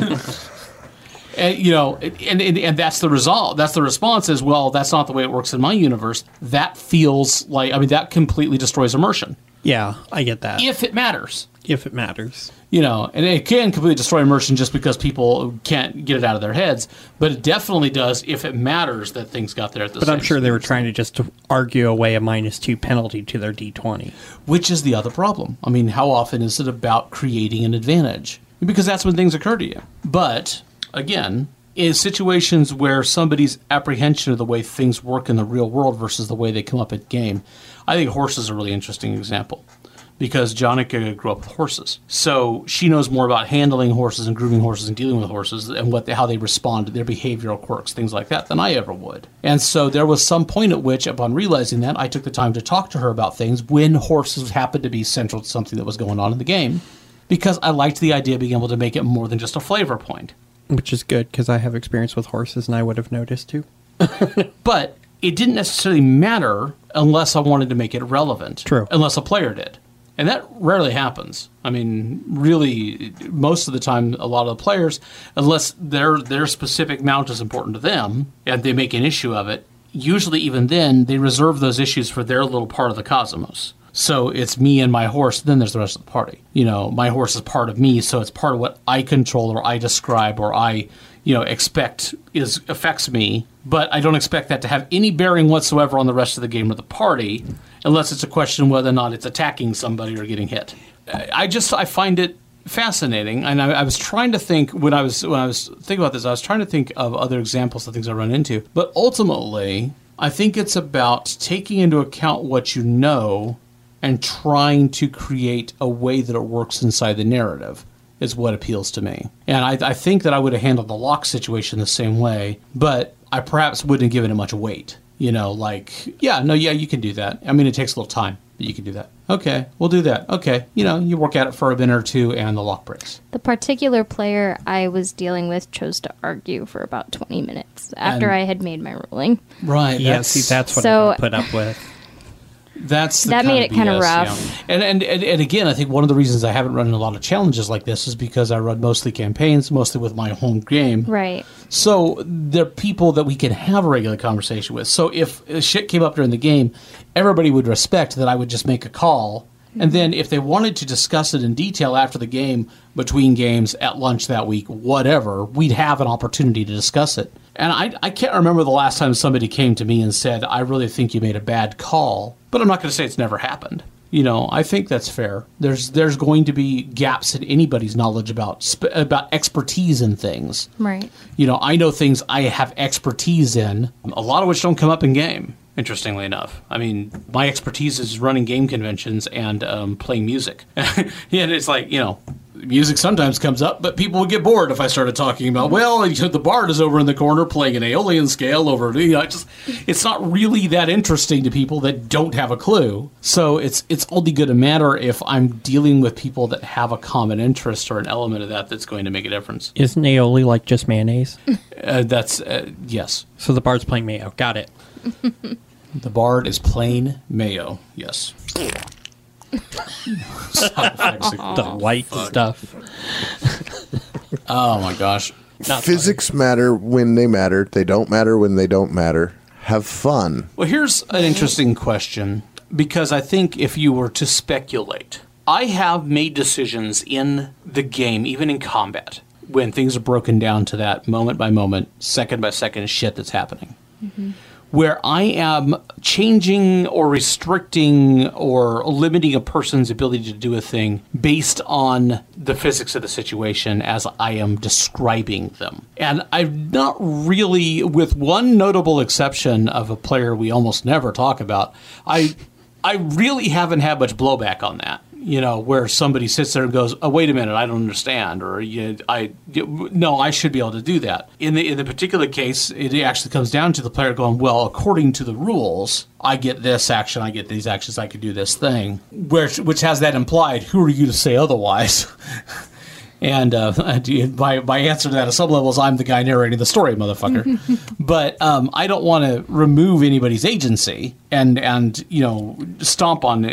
And, you know, and that's the result. That's the response is, well, that's not the way it works in my universe. That feels like, I mean, that completely destroys immersion. Yeah, I get that. If it matters. If it matters. You know, and it can completely destroy immersion just because people can't get it out of their heads. But it definitely does if it matters that things got there at the same time. But I'm sure they were trying to just argue away a -2 penalty to their D20. Which is the other problem. I mean, how often is it about creating an advantage? Because that's when things occur to you. But, again, in situations where somebody's apprehension of the way things work in the real world versus the way they come up at game, I think horse is a really interesting example. Because Jonica grew up with horses. So she knows more about handling horses and grooming horses and dealing with horses and how they respond to their behavioral quirks, things like that, than I ever would. And so there was some point at which, upon realizing that, I took the time to talk to her about things when horses happened to be central to something that was going on in the game. Because I liked the idea of being able to make it more than just a flavor point. Which is good, because I have experience with horses and I would have noticed too. But it didn't necessarily matter unless I wanted to make it relevant. True. Unless a player did. And that rarely happens. I mean, really, most of the time, a lot of the players, unless their specific mount is important to them and they make an issue of it, usually even then, they reserve those issues for their little part of the cosmos. So it's me and my horse, then there's the rest of the party. You know, my horse is part of me, so it's part of what I control or I describe or I, expect affects me. But I don't expect that to have any bearing whatsoever on the rest of the game or the party, unless it's a question whether or not it's attacking somebody or getting hit. I find it fascinating, and I was trying to think when I was thinking about this. I was trying to think of other examples of things I run into, but ultimately, I think it's about taking into account what you know and trying to create a way that it works inside the narrative. Is what appeals to me. And I think that I would have handled the lock situation the same way, but I perhaps wouldn't have given it much weight. You can do that. I mean, it takes a little time, but you can do that. Okay, we'll do that. Okay, you work at it for a minute or two and the lock breaks. The particular player I was dealing with chose to argue for about 20 minutes after I had made my ruling. Right. Yeah, that's what So- I put up with. That's the That made it kind kinda of BS, rough. yeah. And again, I think one of the reasons I haven't run a lot of challenges like this is because I run mostly campaigns, mostly with my home game. Right. So they're people that we can have a regular conversation with. So if shit came up during the game, everybody would respect that I would just make a call. And then if they wanted to discuss it in detail after the game, between games, at lunch that week, whatever, we'd have an opportunity to discuss it. And I can't remember the last time somebody came to me and said, I really think you made a bad call. But I'm not going to say it's never happened. You know, I think that's fair. There's going to be gaps in anybody's knowledge about expertise in things. Right. You know, I know things I have expertise in, a lot of which don't come up in game, interestingly enough. I mean, my expertise is running game conventions and playing music. And it's like, you know, music sometimes comes up, but people would get bored if I started talking about, well, the bard is over in the corner playing an Aeolian scale over, you know, it's not really that interesting to people that don't have a clue. So it's only going to matter if I'm dealing with people that have a common interest or an element of that's going to make a difference. Isn't aioli like just mayonnaise? Yes. So the bard's playing mayo. Got it. The bard is plain mayo. Yes. The white stuff. Oh my gosh. Physics matter when they matter. They don't matter when they don't matter. Have fun. Well, here's an interesting question, because I think if you were to speculate, I have made decisions in the game, even in combat, when things are broken down to that moment by moment, second by second shit that's happening. Mm-hmm. Where I am changing or restricting or limiting a person's ability to do a thing based on the physics of the situation as I am describing them. And I've not really, with one notable exception of a player we almost never talk about, I really haven't had much blowback on that. You know, where somebody sits there and goes, "Oh, wait a minute, I don't understand," or "No, I should be able to do that." In the particular case, it actually comes down to the player going, "Well, according to the rules, I get this action, I get these actions, I could do this thing," which has that implied. Who are you to say otherwise? And by answer to that, at some levels, I'm the guy narrating the story, motherfucker. But I don't want to remove anybody's agency and you know stomp on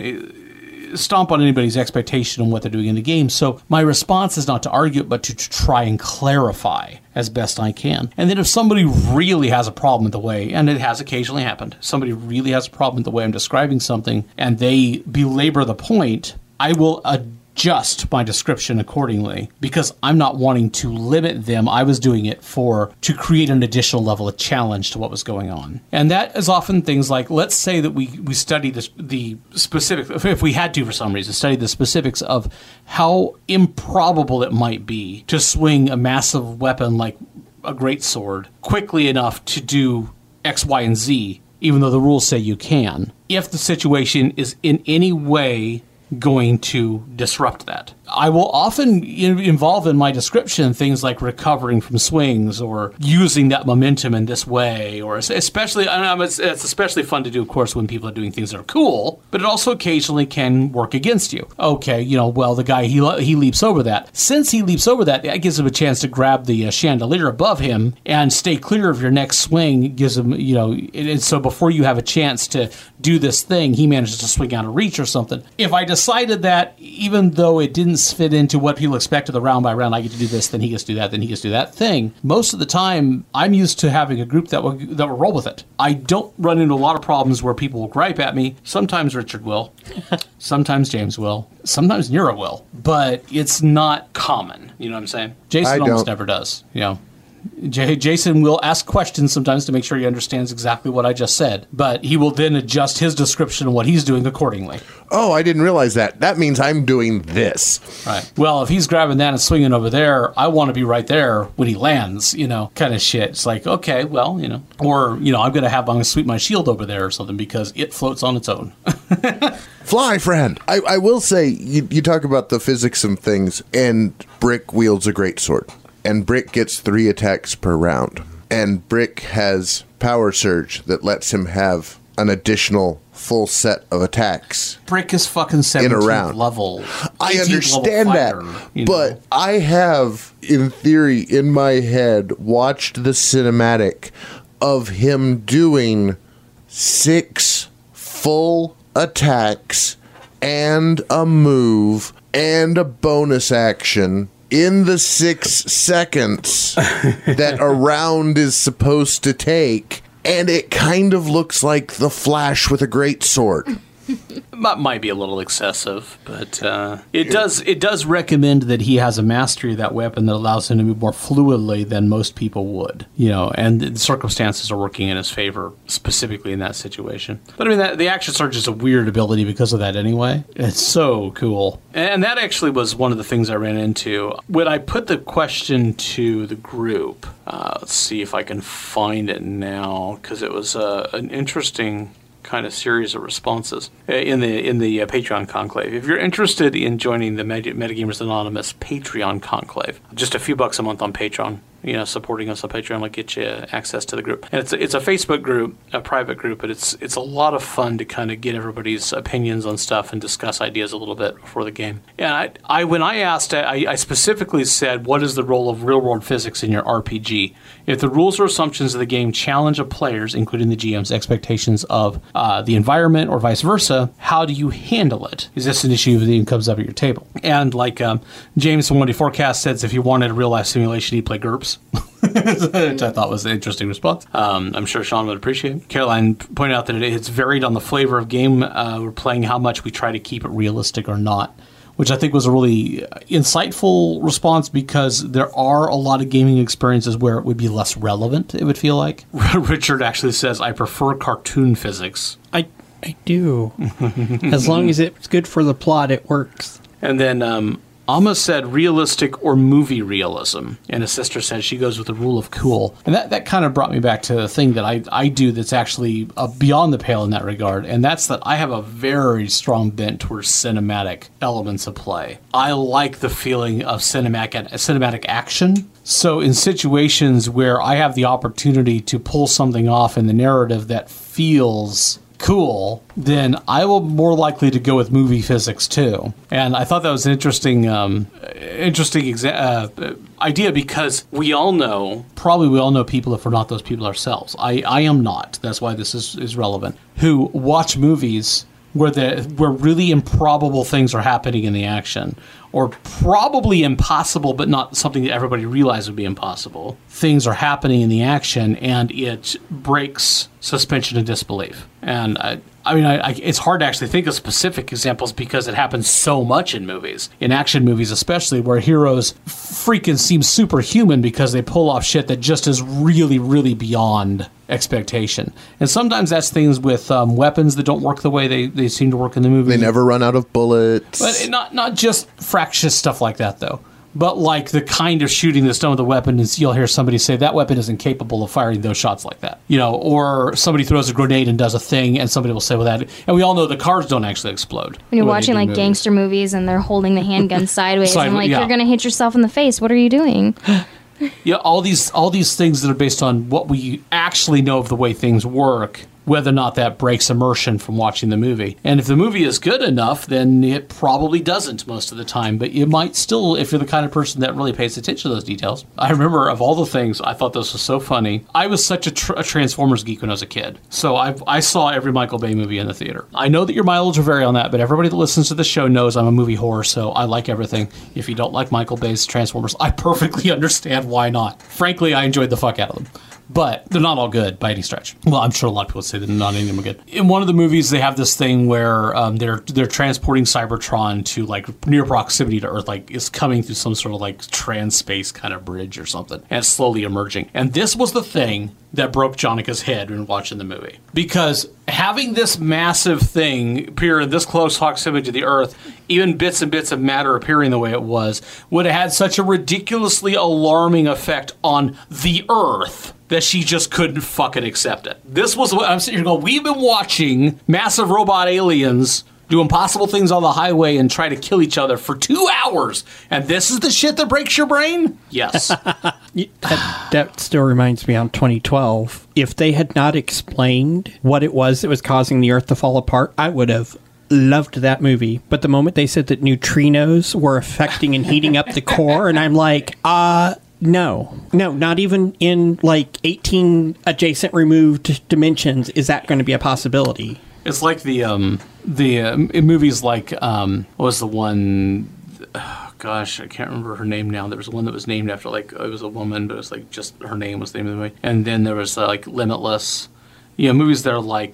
anybody's expectation on what they're doing in the game. So my response is not to argue it, but to try and clarify as best I can. And then if somebody really has a problem with the way, and it has occasionally happened, somebody really has a problem with the way I'm describing something, and they belabor the point, I will adjust my description accordingly, because I'm not wanting to limit them. I was doing it to create an additional level of challenge to what was going on. And that is often things like, let's say that we study the specifics, if we had to for some reason, study the specifics of how improbable it might be to swing a massive weapon like a greatsword quickly enough to do X, Y, and Z, even though the rules say you can, if the situation is in any way going to disrupt that. I will often involve in my description things like recovering from swings or using that momentum in this way, or especially, it's especially fun to do, of course, when people are doing things that are cool, but it also occasionally can work against you. Okay, well, the guy, he leaps over that. Since he leaps over that, that gives him a chance to grab the chandelier above him and stay clear of your next swing. It gives him, and so before you have a chance to do this thing, he manages to swing out of reach or something. If I decided that, even though it didn't fit into what people expect of the round by round, I get to do this, then he gets to do that, then he gets to do that thing. Most of the time, I'm used to having a group that will roll with it. I don't run into a lot of problems where people will gripe at me. Sometimes Richard will. Sometimes James will. Sometimes Nero will. But it's not common. You know what I'm saying? Jason almost never does. Jason will ask questions sometimes to make sure he understands exactly what I just said, but he will then adjust his description of what he's doing accordingly. Oh, I didn't realize that. That means I'm doing this. Right. Well, if he's grabbing that and swinging over there, I want to be right there when he lands, kind of shit. It's like, okay, well, or, I'm going to sweep my shield over there or something because it floats on its own. Fly, friend. I will say, you talk about the physics of things, and Brick wields a greatsword. And Brick gets 3 attacks per round. And Brick has Power Surge that lets him have an additional full set of attacks. Brick is fucking 17th level. I understand that. But I have, in theory, in my head, watched the cinematic of him doing 6 full attacks and a move and a bonus action in the 6 seconds that a round is supposed to take, and it kind of looks like the Flash with a great sword. Might be a little excessive, but it does recommend that he has a mastery of that weapon that allows him to move more fluidly than most people would, and the circumstances are working in his favor, specifically in that situation. But I mean, the action surge is a weird ability because of that anyway. It's so cool. And that actually was one of the things I ran into. When I put the question to the group, let's see if I can find it now, because it was an interesting kind of series of responses in the Patreon conclave. If you're interested in joining the Metagamers Anonymous Patreon conclave, just a few bucks a month on Patreon, supporting us on Patreon will get you access to the group. And it's a Facebook group, a private group, but it's a lot of fun to kind of get everybody's opinions on stuff and discuss ideas a little bit before the game. And when I asked, I specifically said, what is the role of real-world physics in your RPG? If the rules or assumptions of the game challenge a player's, including the GM's, expectations of the environment or vice versa, how do you handle it? Is this an issue that even comes up at your table? And like James from 1D Forecast says, if you wanted a real-life simulation, you'd play GURPS. Which I thought was an interesting response. I'm sure Sean would appreciate. Caroline pointed out that it's varied on the flavor of game we're playing, how much we try to keep it realistic or not, which I think was a really insightful response, because there are a lot of gaming experiences where it would be less relevant, it would feel like. Richard actually says, I prefer cartoon physics. I do. As long as it's good for the plot, it works. And then Amma said realistic or movie realism, and his sister said she goes with the rule of cool. And that kind of brought me back to the thing that I do that's actually beyond the pale in that regard, and that's that I have a very strong bent towards cinematic elements of play. I like the feeling of cinematic action. So in situations where I have the opportunity to pull something off in the narrative that feels cool, then I will more likely to go with movie physics too. And I thought that was an interesting idea, because we all know people, if we're not those people ourselves. I am not. That's why this is relevant. Who watch movies where really improbable things are happening in the action, or probably impossible, but not something that everybody realized would be impossible. Things are happening in the action, and it breaks suspension of disbelief. And it's hard to actually think of specific examples because it happens so much in movies, in action movies especially, where heroes freaking seem superhuman because they pull off shit that just is really, really beyond expectation. And sometimes that's things with weapons that don't work the way they seem to work in the movie. They never run out of bullets. But not just fractious stuff like that, though. But like the kind of shooting that's done with a weapon, is you'll hear somebody say that weapon isn't capable of firing those shots like that. Or somebody throws a grenade and does a thing, and somebody will say, well, that... And we all know the cars don't actually explode. When you're watching like gangster movies and they're holding the handgun sideways, and like, you're going to hit yourself in the face. What are you doing? Yeah, all these things that are based on what we actually know of the way things work, whether or not that breaks immersion from watching the movie. And if the movie is good enough, then it probably doesn't most of the time. But you might still, if you're the kind of person that really pays attention to those details. I remember, of all the things, I thought this was so funny. I was such a Transformers geek when I was a kid. So I saw every Michael Bay movie in the theater. I know that your mileage will vary on that, but everybody that listens to the show knows I'm a movie whore, so I like everything. If you don't like Michael Bay's Transformers, I perfectly understand why not. Frankly, I enjoyed the fuck out of them. But they're not all good by any stretch. Well, I'm sure a lot of people would say that not any of them are good. In one of the movies, they have this thing where they're transporting Cybertron to like near proximity to Earth, like it's coming through some sort of like trans-space kind of bridge or something, and it's slowly emerging. And this was the thing that broke Jonica's head when watching the movie. Because having this massive thing appear in this close proximity to the Earth, even bits and bits of matter appearing the way it was, would have had such a ridiculously alarming effect on the Earth that she just couldn't fucking accept it. This was what I'm sitting here going, we've been watching massive robot aliens do impossible things on the highway and try to kill each other for 2 hours, and this is the shit that breaks your brain? Yes. That still reminds me on 2012. If they had not explained what it was that was causing the Earth to fall apart, I would have loved that movie. But the moment they said that neutrinos were affecting and heating up the core, and I'm like, no, not even in like 18 adjacent removed dimensions is that going to be a possibility. It's like in movies like what was the one? Oh, gosh, I can't remember her name now. There was one that was named after it was a woman, but it was like just her name was the name of the movie. And then there was like Limitless. Movies that are like,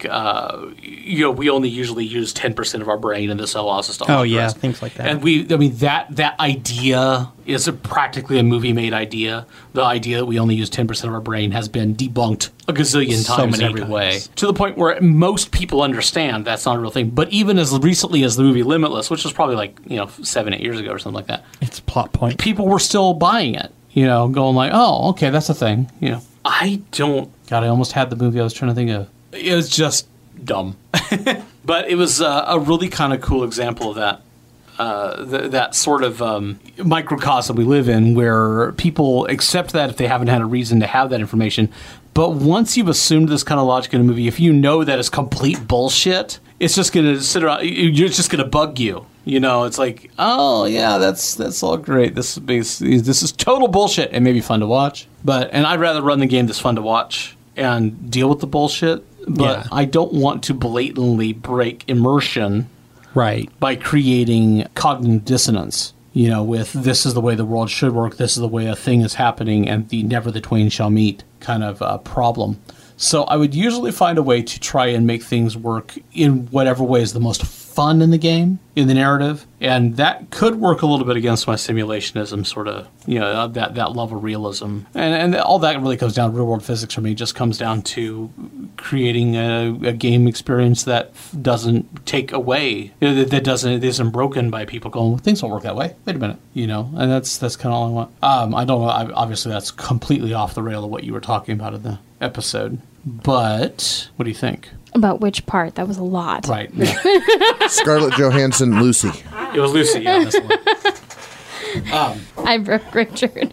we only usually use 10% of our brain, and this allows us to. Oh yeah, things like that. And that idea is practically a movie-made idea. The idea that we only use 10% of our brain has been debunked a gazillion times in every way, to the point where most people understand that's not a real thing. But even as recently as the movie Limitless, which was probably 7-8 years ago or something like that, it's a plot point. People were still buying it. Going like, oh, okay, that's a thing. I almost had the movie I was trying to think of. It was just dumb. But it was a really kind of cool example of that. That sort of microcosm we live in, where people accept that if they haven't had a reason to have that information. But once you've assumed this kind of logic in a movie, if you know that it's complete bullshit, it's just going to sit around. It's just going to bug you. It's like, oh yeah, that's all great. This is total bullshit. It may be fun to watch, and I'd rather run the game that's fun to watch and deal with the bullshit. But I don't want to blatantly break immersion, right, by creating cognitive dissonance. With this is the way the world should work, this is the way a thing is happening, and never the twain shall meet kind of problem. So I would usually find a way to try and make things work in whatever way is the most fun in the game, in the narrative. And that could work a little bit against my simulationism, sort of, that love of realism. And all that really comes down to real-world physics for me. It just comes down to creating a game experience that doesn't take away, that isn't broken by people going, well, things don't work that way. Wait a minute, and that's kind of all I want. I don't know. Obviously, that's completely off the rail of what you were talking about in the episode. But what do you think? About which part? That was a lot. Right. Scarlett Johansson, Lucy. It was Lucy, yeah, that's the one. I broke Richard.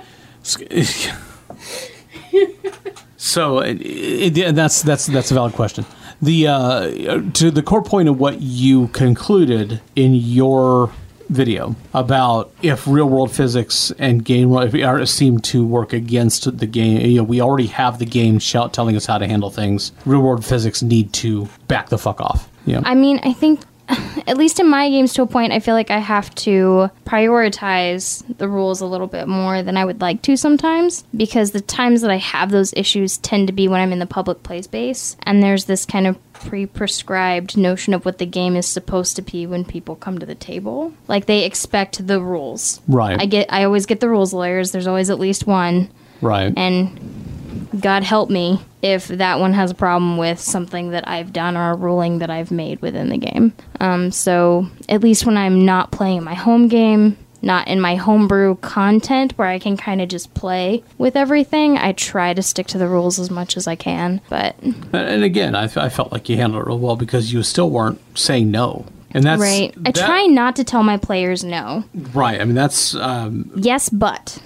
So that's a valid question. To the core point of what you concluded in your video about if real world physics and game seem to work against the game, we already have the game telling us how to handle things. Real world physics need to back the fuck off. I mean, I think at least in my games to a point, I feel like I have to prioritize the rules a little bit more than I would like to sometimes, because the times that I have those issues tend to be when I'm in the public play space, and there's this kind of pre-prescribed notion of what the game is supposed to be when people come to the table. Like, they expect the rules. Right. I always get the rules lawyers. There's always at least one. Right. And God help me if that one has a problem with something that I've done or a ruling that I've made within the game. So at least when I'm not playing my home game, not in my homebrew content where I can kind of just play with everything, I try to stick to the rules as much as I can. But and again, I felt like you handled it real well because you still weren't saying no. And that's right. I try not to tell my players no. Right. I mean, that's yes, but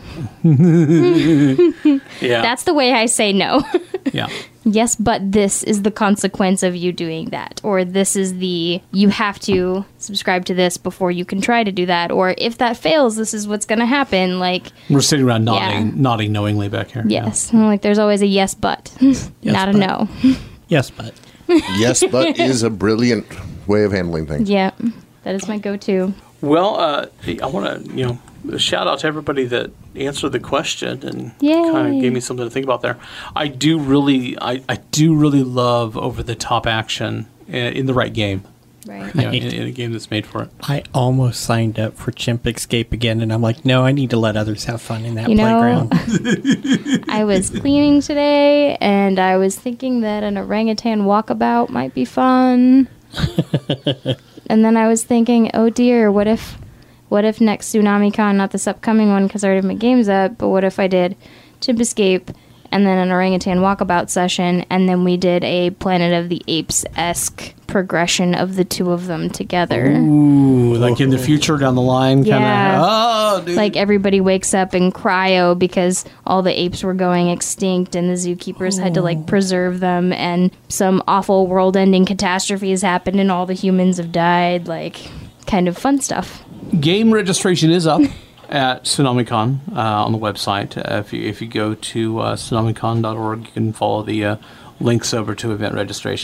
yeah. That's the way I say no. Yeah. Yes, but this is the consequence of you doing that. Or this is you have to subscribe to this before you can try to do that. Or if that fails, this is what's going to happen. Like, we're sitting around nodding knowingly back here. Yes. Yeah. Like, there's always a yes, but, yes, not but. a no. Yes, but. Yes, but is a brilliant way of handling things. Yeah, that is my go-to. Well, I want to, shout out to everybody that answered the question and Yay. kind of gave me something to think about there. I do really love over-the-top action in the right game. Right. In a game that's made for it. I almost signed up for Chimp Escape again, and I'm like, no, I need to let others have fun in that playground. I was cleaning today, and I was thinking that an orangutan walkabout might be fun. And then I was thinking, oh dear, what if next TsunamiCon, not this upcoming one because I already have my games up, but what if I did Chimp Escape and then an orangutan walkabout session, and then we did a Planet of the Apes-esque progression of the two of them together. Ooh, like in the future down the line? Yeah. Oh, dude. Like everybody wakes up in cryo because all the apes were going extinct and the zookeepers had to like preserve them, and some awful world-ending catastrophe has happened and all the humans have died. Like, kind of fun stuff. Game registration is up at TsunamiCon on the website. If you go to tsunamicon.org, you can follow the links over to event registration.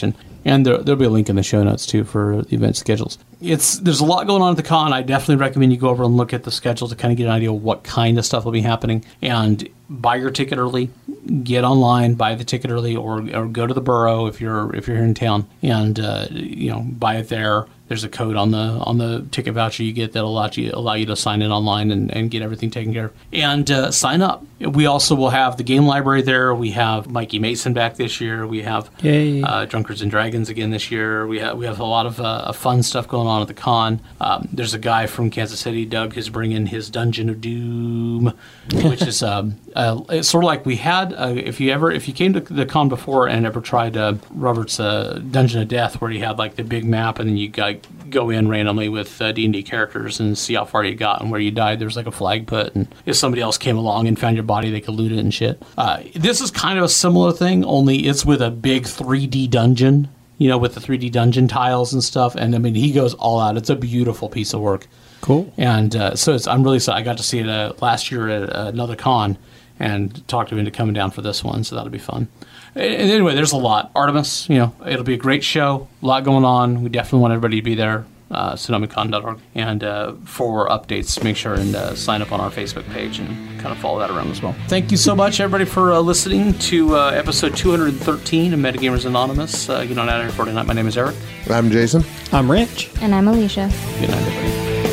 And there'll be a link in the show notes, too, for the event schedules. There's a lot going on at the con. I definitely recommend you go over and look at the schedule to kind of get an idea of what kind of stuff will be happening. And buy your ticket early. Get online, buy the ticket early, or go to the borough if you're here in town, and buy it there. There's a code on the ticket voucher you get that'll allow you to sign in online and get everything taken care of. And sign up. We also will have the game library there. We have Mikey Mason back this year. We have Drunkards and Dragons again this year. We have a lot of fun stuff going on at the con. There's a guy from Kansas City, Doug, who's bringing his Dungeon of Doom, which is it's sort of like we had if you came to the con before and ever tried Robert's Dungeon of Death, where you had like the big map and then you go in randomly with D&D characters and see how far you got, and where you died there's like a flag put, and if somebody else came along and found your body they could loot it and shit. This is kind of a similar thing, only it's with a big 3D dungeon, with the 3D dungeon tiles and stuff, and I mean he goes all out. It's a beautiful piece of work. Cool. And I'm really excited. I got to see it last year at another con and talked him into coming down for this one, so that'll be fun. And anyway, there's a lot. Artemis, it'll be a great show. A lot going on. We definitely want everybody to be there. SonomiCon.org. And for updates, make sure and sign up on our Facebook page and kind of follow that around as well. Thank you so much, everybody, for listening to episode 213 of Metagamers Anonymous. Good night, everybody. My name is Eric. I'm Jason. I'm Rich. And I'm Alicia. Good night, everybody.